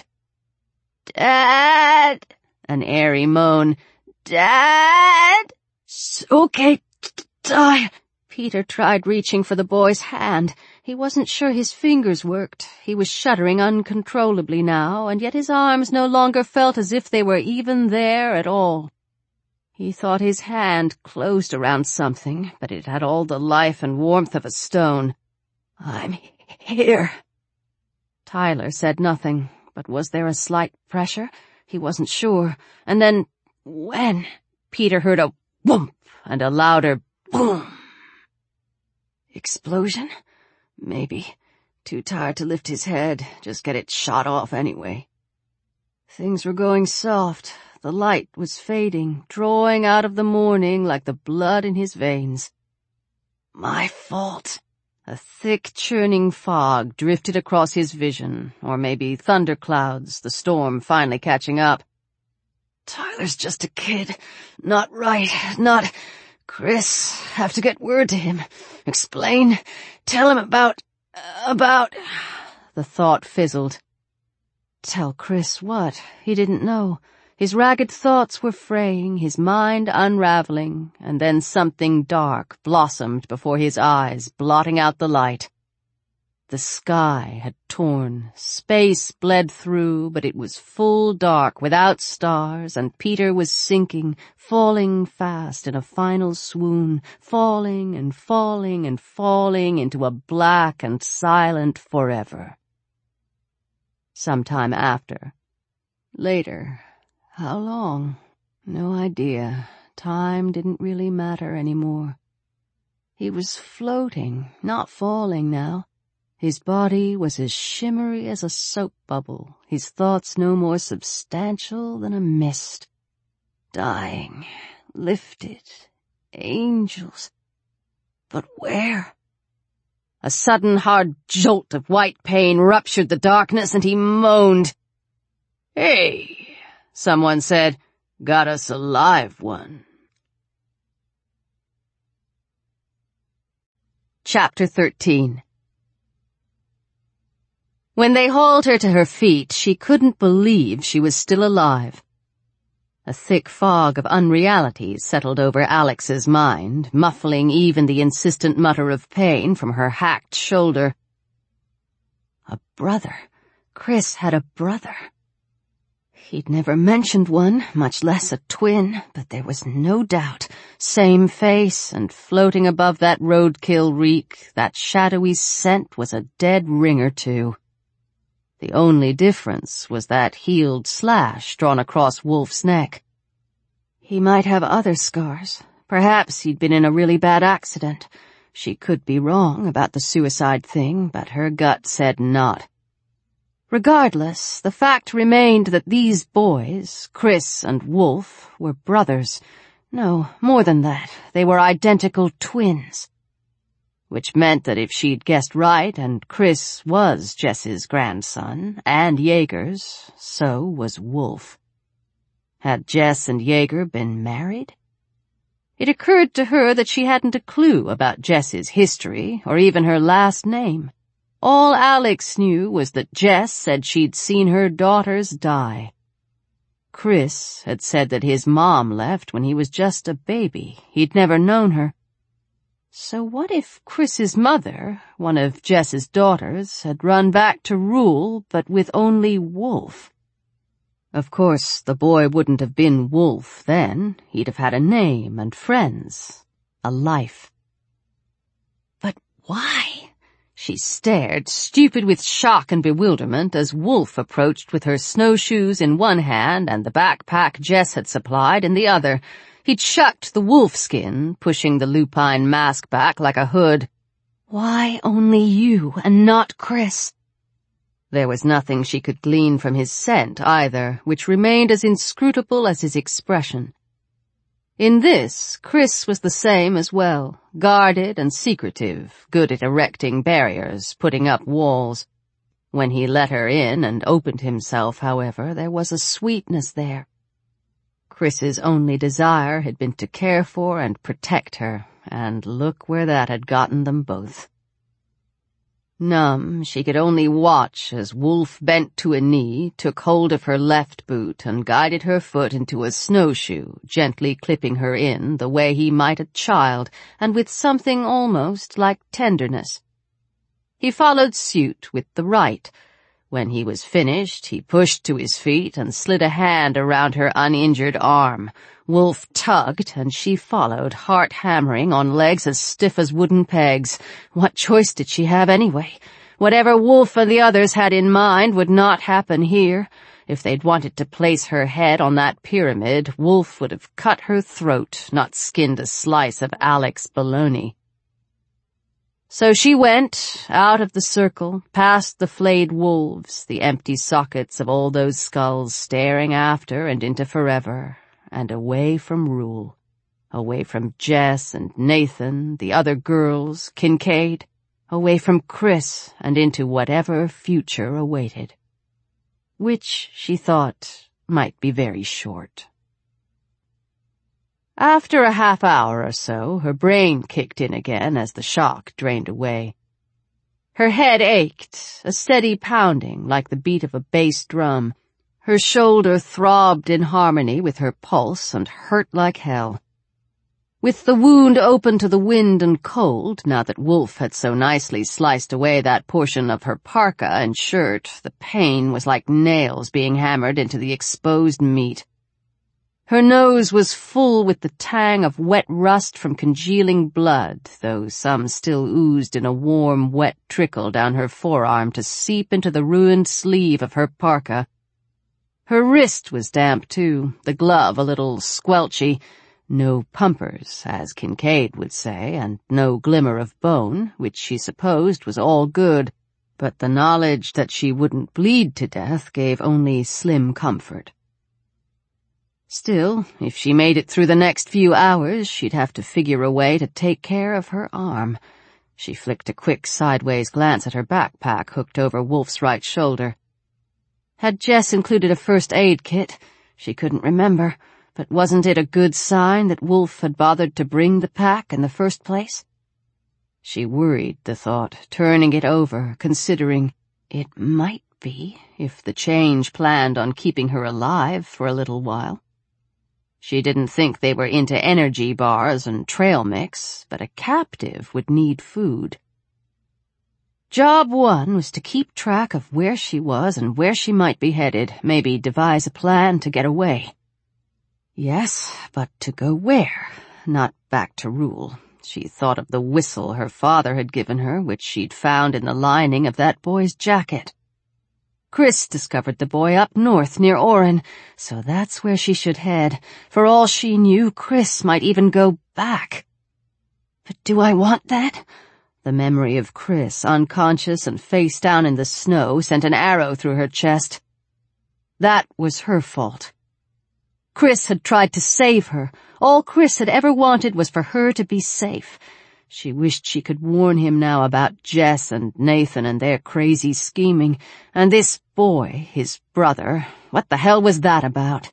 Dad! An airy moan. Dad! Okay, die. Peter tried reaching for the boy's hand. He wasn't sure his fingers worked. He was shuddering uncontrollably now, and yet his arms no longer felt as if they were even there at all. He thought his hand closed around something, but it had all the life and warmth of a stone. I'm here. Tyler said nothing, but was there a slight pressure? He wasn't sure. And then, when? Peter heard a whoomp and a louder boom. Explosion? Maybe. Too tired to lift his head, just get it shot off anyway. Things were going soft. The light was fading, drawing out of the morning like the blood in his veins. My fault. A thick, churning fog drifted across his vision, or maybe thunderclouds, the storm finally catching up. Tyler's just a kid. Not right, not... Chris, have to get word to him. Explain. Tell him about... about... The thought fizzled. Tell Chris what? He didn't know. His ragged thoughts were fraying, his mind unraveling, and then something dark blossomed before his eyes, blotting out the light. The sky had torn, space bled through, but it was full dark without stars, and Peter was sinking, falling fast in a final swoon, falling and falling and falling into a black and silent forever. Sometime after, later, how long? No idea. Time didn't really matter anymore. He was floating, not falling now. His body was as shimmery as a soap bubble, his thoughts no more substantial than a mist. Dying, lifted, angels. But where? A sudden hard jolt of white pain ruptured the darkness, and he moaned. "Hey," someone said, "got us a live one." Chapter thirteen. When they hauled her to her feet, she couldn't believe she was still alive. A thick fog of unreality settled over Alex's mind, muffling even the insistent mutter of pain from her hacked shoulder. A brother. Chris had a brother. He'd never mentioned one, much less a twin, but there was no doubt. Same face, and floating above that roadkill reek, that shadowy scent was a dead ring or two. The only difference was that healed slash drawn across Wolf's neck. He might have other scars. Perhaps he'd been in a really bad accident. She could be wrong about the suicide thing, but her gut said not. Regardless, the fact remained that these boys, Chris and Wolf, were brothers. No, more than that, they were identical twins. Which meant that if she'd guessed right and Chris was Jess's grandson, and Jaeger's, so was Wolf. Had Jess and Jaeger been married? It occurred to her that she hadn't a clue about Jess's history, or even her last name. All Alex knew was that Jess said she'd seen her daughters die. Chris had said that his mom left when he was just a baby. He'd never known her. So what if Chris's mother, one of Jess's daughters, had run back to rule, but with only Wolf? Of course, the boy wouldn't have been Wolf then. He'd have had a name and friends, a life. But why? She stared, stupid with shock and bewilderment, as Wolf approached with her snowshoes in one hand and the backpack Jess had supplied in the other. He'd shucked the wolfskin, pushing the lupine mask back like a hood. Why only you and not Chris? There was nothing she could glean from his scent either, which remained as inscrutable as his expression. In this, Chris was the same as well, guarded and secretive, good at erecting barriers, putting up walls. When he let her in and opened himself, however, there was a sweetness there. Chris's only desire had been to care for and protect her, and look where that had gotten them both. Numb, she could only watch as Wolf bent to a knee, took hold of her left boot, and guided her foot into a snowshoe, gently clipping her in the way he might a child, and with something almost like tenderness. He followed suit with the right. When he was finished, he pushed to his feet and slid a hand around her uninjured arm. Wolf tugged, and she followed, heart hammering on legs as stiff as wooden pegs. What choice did she have anyway? Whatever Wolf and the others had in mind would not happen here. If they'd wanted to place her head on that pyramid, Wolf would have cut her throat, not skinned a slice of Alex bologna. So she went, out of the circle, past the flayed wolves, the empty sockets of all those skulls staring after and into forever, and away from rule, away from Jess and Nathan, the other girls, Kincaid, away from Chris, and into whatever future awaited. Which, she thought, might be very short. After a half hour or so, her brain kicked in again as the shock drained away. Her head ached, a steady pounding like the beat of a bass drum. Her shoulder throbbed in harmony with her pulse and hurt like hell. With the wound open to the wind and cold, now that Wolf had so nicely sliced away that portion of her parka and shirt, the pain was like nails being hammered into the exposed meat. Her nose was full with the tang of wet rust from congealing blood, though some still oozed in a warm, wet trickle down her forearm to seep into the ruined sleeve of her parka. Her wrist was damp, too, the glove a little squelchy. No pumpers, as Kincaid would say, and no glimmer of bone, which she supposed was all good, but the knowledge that she wouldn't bleed to death gave only slim comfort. Still, if she made it through the next few hours, she'd have to figure a way to take care of her arm. She flicked a quick sideways glance at her backpack hooked over Wolf's right shoulder. Had Jess included a first aid kit? She couldn't remember. But wasn't it a good sign that Wolf had bothered to bring the pack in the first place? She worried, the thought, turning it over, considering it might be if the change planned on keeping her alive for a little while. She didn't think they were into energy bars and trail mix, but a captive would need food. Job one was to keep track of where she was and where she might be headed, maybe devise a plan to get away. Yes, but to go where? Not back to Rule. She thought of the whistle her father had given her, which she'd found in the lining of that boy's jacket. Chris discovered the boy up north near Oren, so that's where she should head. For all she knew, Chris might even go back. But do I want that? The memory of Chris, unconscious and face down in the snow, sent an arrow through her chest. That was her fault. Chris had tried to save her. All Chris had ever wanted was for her to be safe. She wished she could warn him now about Jess and Nathan and their crazy scheming. And this boy, his brother, what the hell was that about?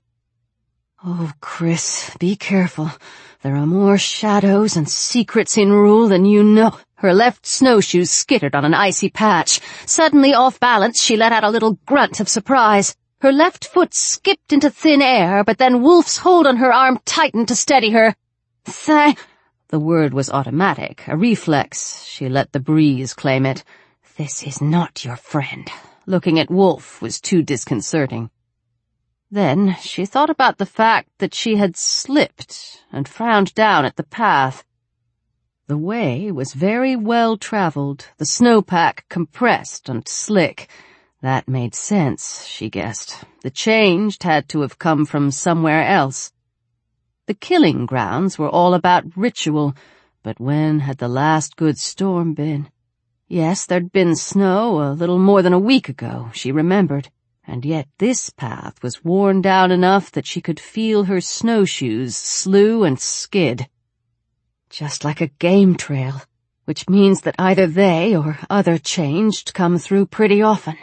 Oh, Chris, be careful. There are more shadows and secrets in Rule than you know. Her left snowshoe skittered on an icy patch. Suddenly off balance, she let out a little grunt of surprise. Her left foot skipped into thin air, but then Wolf's hold on her arm tightened to steady her. Thank... The word was automatic, a reflex. She let the breeze claim it. This is not your friend. Looking at Wolf was too disconcerting. Then she thought about the fact that she had slipped and frowned down at the path. The way was very well traveled, the snowpack compressed and slick. That made sense, she guessed. The change had to have come from somewhere else. The killing grounds were all about ritual, but when had the last good storm been? Yes, there'd been snow a little more than a week ago, she remembered, and yet this path was worn down enough that she could feel her snowshoes slew and skid. Just like a game trail, which means that either they or other changed come through pretty often.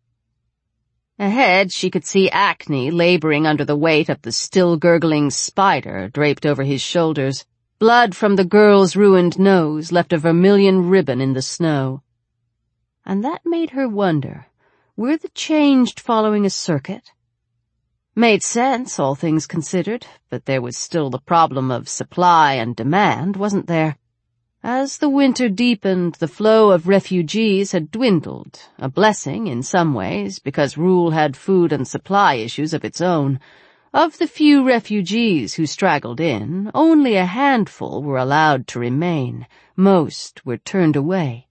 Ahead, she could see Acne laboring under the weight of the still-gurgling spider draped over his shoulders. Blood from the girl's ruined nose left a vermilion ribbon in the snow. And that made her wonder, were the changed following a circuit? Made sense, all things considered, but there was still the problem of supply and demand, wasn't there? As the winter deepened, the flow of refugees had dwindled, a blessing in some ways, because Rule had food and supply issues of its own. Of the few refugees who straggled in, only a handful were allowed to remain. Most were turned away.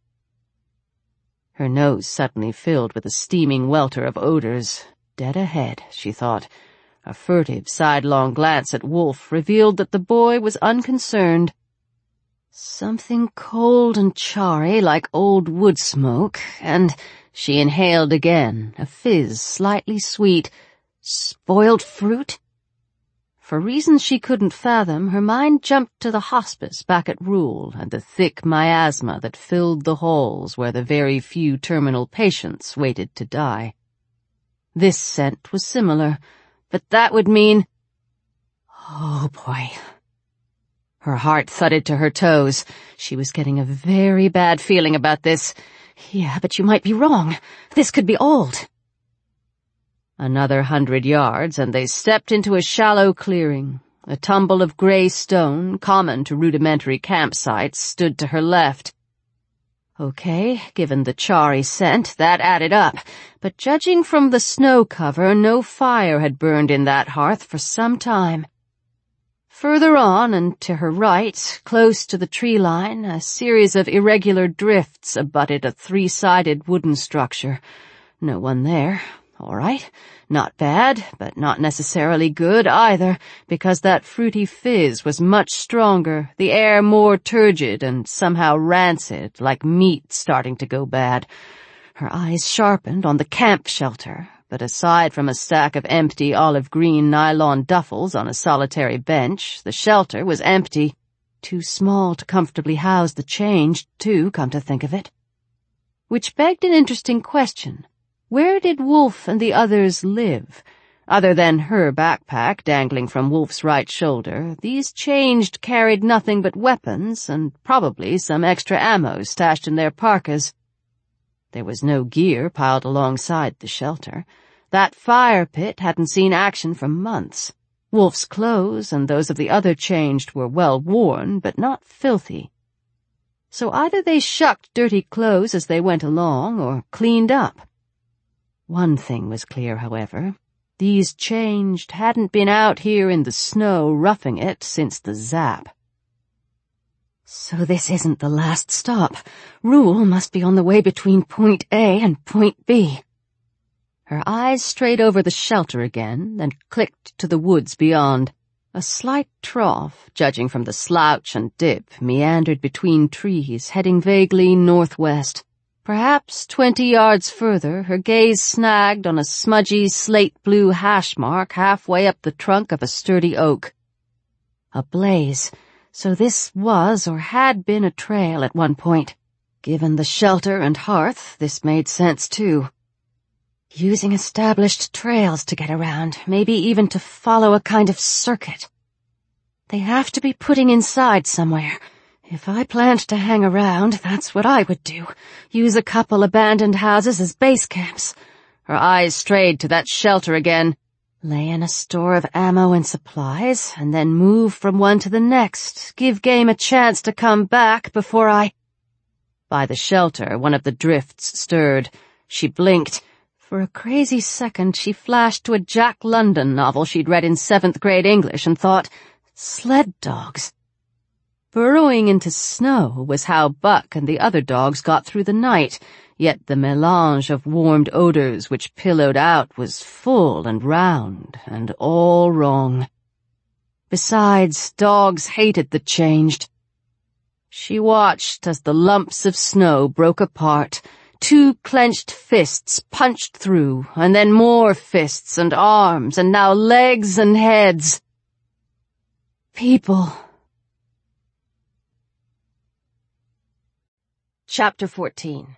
Her nose suddenly filled with a steaming welter of odors. Dead ahead, she thought. A furtive, sidelong glance at Wolf revealed that the boy was unconcerned. Something cold and charry like old wood smoke, and she inhaled again, a fizz slightly sweet. Spoiled fruit? For reasons she couldn't fathom, her mind jumped to the hospice back at Rule and the thick miasma that filled the halls where the very few terminal patients waited to die. This scent was similar, but that would mean... Oh, boy. Her heart thudded to her toes. She was getting a very bad feeling about this. Yeah, but you might be wrong. This could be old. Another hundred yards, and they stepped into a shallow clearing. A tumble of grey stone, common to rudimentary campsites, stood to her left. Okay, given the charry scent, that added up, but judging from the snow cover, no fire had burned in that hearth for some time. Further on, and to her right, close to the tree line, a series of irregular drifts abutted a three-sided wooden structure. No one there. All right. Not bad, but not necessarily good either, because that fruity fizz was much stronger, the air more turgid and somehow rancid, like meat starting to go bad. Her eyes sharpened on the camp shelter, but aside from a stack of empty olive-green nylon duffels on a solitary bench, the shelter was empty. Too small to comfortably house the changed, too, come to think of it. Which begged an interesting question. Where did Wolf and the others live? Other than her backpack dangling from Wolf's right shoulder, these changed carried nothing but weapons and probably some extra ammo stashed in their parkas. There was no gear piled alongside the shelter. That fire pit hadn't seen action for months. Wolf's clothes and those of the other changed were well worn, but not filthy. So either they shucked dirty clothes as they went along or cleaned up. One thing was clear, however. These changed hadn't been out here in the snow roughing it since the zap. So this isn't the last stop. Rule must be on the way between point A and point B. Her eyes strayed over the shelter again, then clicked to the woods beyond. A slight trough, judging from the slouch and dip, meandered between trees, heading vaguely northwest. Perhaps twenty yards further, her gaze snagged on a smudgy slate-blue hash mark halfway up the trunk of a sturdy oak. A blaze. So this was or had been a trail at one point. Given the shelter and hearth, this made sense too. Using established trails to get around, maybe even to follow a kind of circuit. They have to be putting inside somewhere. If I planned to hang around, that's what I would do. Use a couple abandoned houses as base camps. Her eyes strayed to that shelter again. Lay in a store of ammo and supplies, and then move from one to the next. Give game a chance to come back before I... By the shelter, one of the drifts stirred. She blinked. For a crazy second, she flashed to a Jack London novel she'd read in seventh grade English and thought, sled dogs. Burrowing into snow was how Buck and the other dogs got through the night, yet the melange of warmed odors which pillowed out was full and round, and all wrong. Besides, dogs hated the changed. She watched as the lumps of snow broke apart. Two clenched fists punched through, and then more fists and arms, and now legs and heads. People. Chapter fourteen.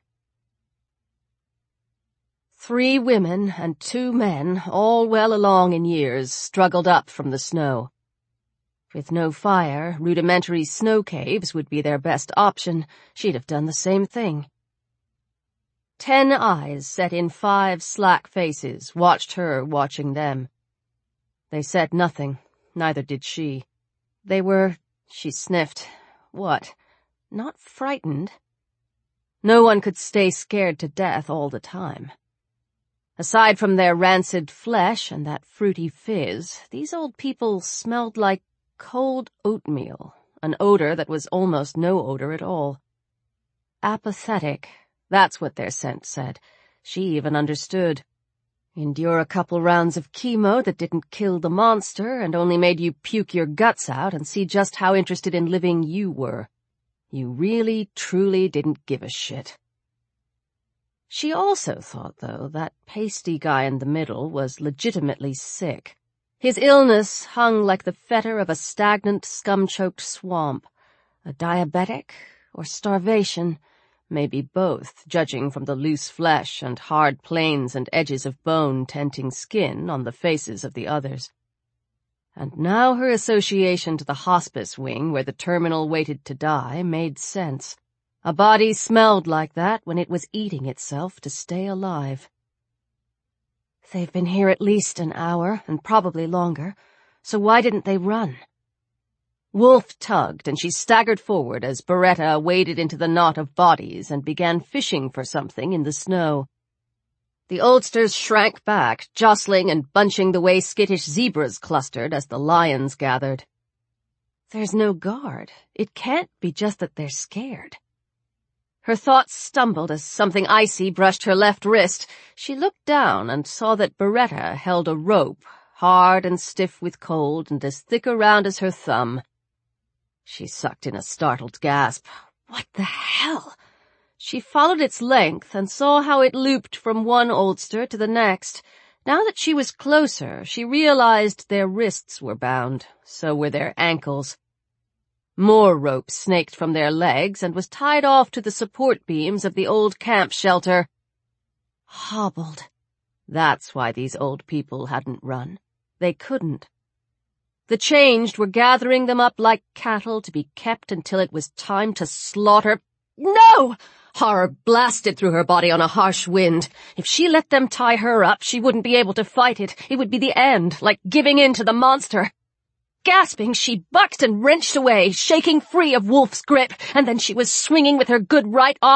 Three women and two men, all well along in years, struggled up from the snow. With no fire, rudimentary snow caves would be their best option. She'd have done the same thing. Ten eyes set in five slack faces watched her watching them. They said nothing, neither did she. They were, she sniffed, what, not frightened? No one could stay scared to death all the time. Aside from their rancid flesh and that fruity fizz, these old people smelled like cold oatmeal, an odor that was almost no odor at all. Apathetic, that's what their scent said. She even understood. Endure a couple rounds of chemo that didn't kill the monster and only made you puke your guts out and see just how interested in living you were. You really, truly didn't give a shit. She also thought, though, that pasty guy in the middle was legitimately sick. His illness hung like the fetor of a stagnant, scum-choked swamp. A diabetic or starvation? Maybe both, judging from the loose flesh and hard planes and edges of bone tenting skin on the faces of the others. And now her association to the hospice wing where the terminal waited to die made sense. A body smelled like that when it was eating itself to stay alive. They've been here at least an hour, and probably longer. so why didn't they run? Wolf tugged, and she staggered forward as Beretta waded into the knot of bodies and began fishing for something in the snow. The oldsters shrank back, jostling and bunching the way skittish zebras clustered as the lions gathered. There's no guard. It can't be just that they're scared. Her thoughts stumbled as something icy brushed her left wrist. She looked down and saw that Beretta held a rope, hard and stiff with cold and as thick around as her thumb. She sucked in a startled gasp. What the hell? She followed its length and saw how it looped from one oldster to the next. Now that she was closer, she realized their wrists were bound, so were their ankles. More rope snaked from their legs and was tied off to the support beams of the old camp shelter. Hobbled. That's why these old people hadn't run. They couldn't. The changed were gathering them up like cattle to be kept until it was time to slaughter. No! Horror blasted through her body on a harsh wind. If she let them tie her up, she wouldn't be able to fight it. It would be the end, like giving in to the monster. Gasping, she bucked and wrenched away, shaking free of Wolf's grip, and then she was swinging with her good right arm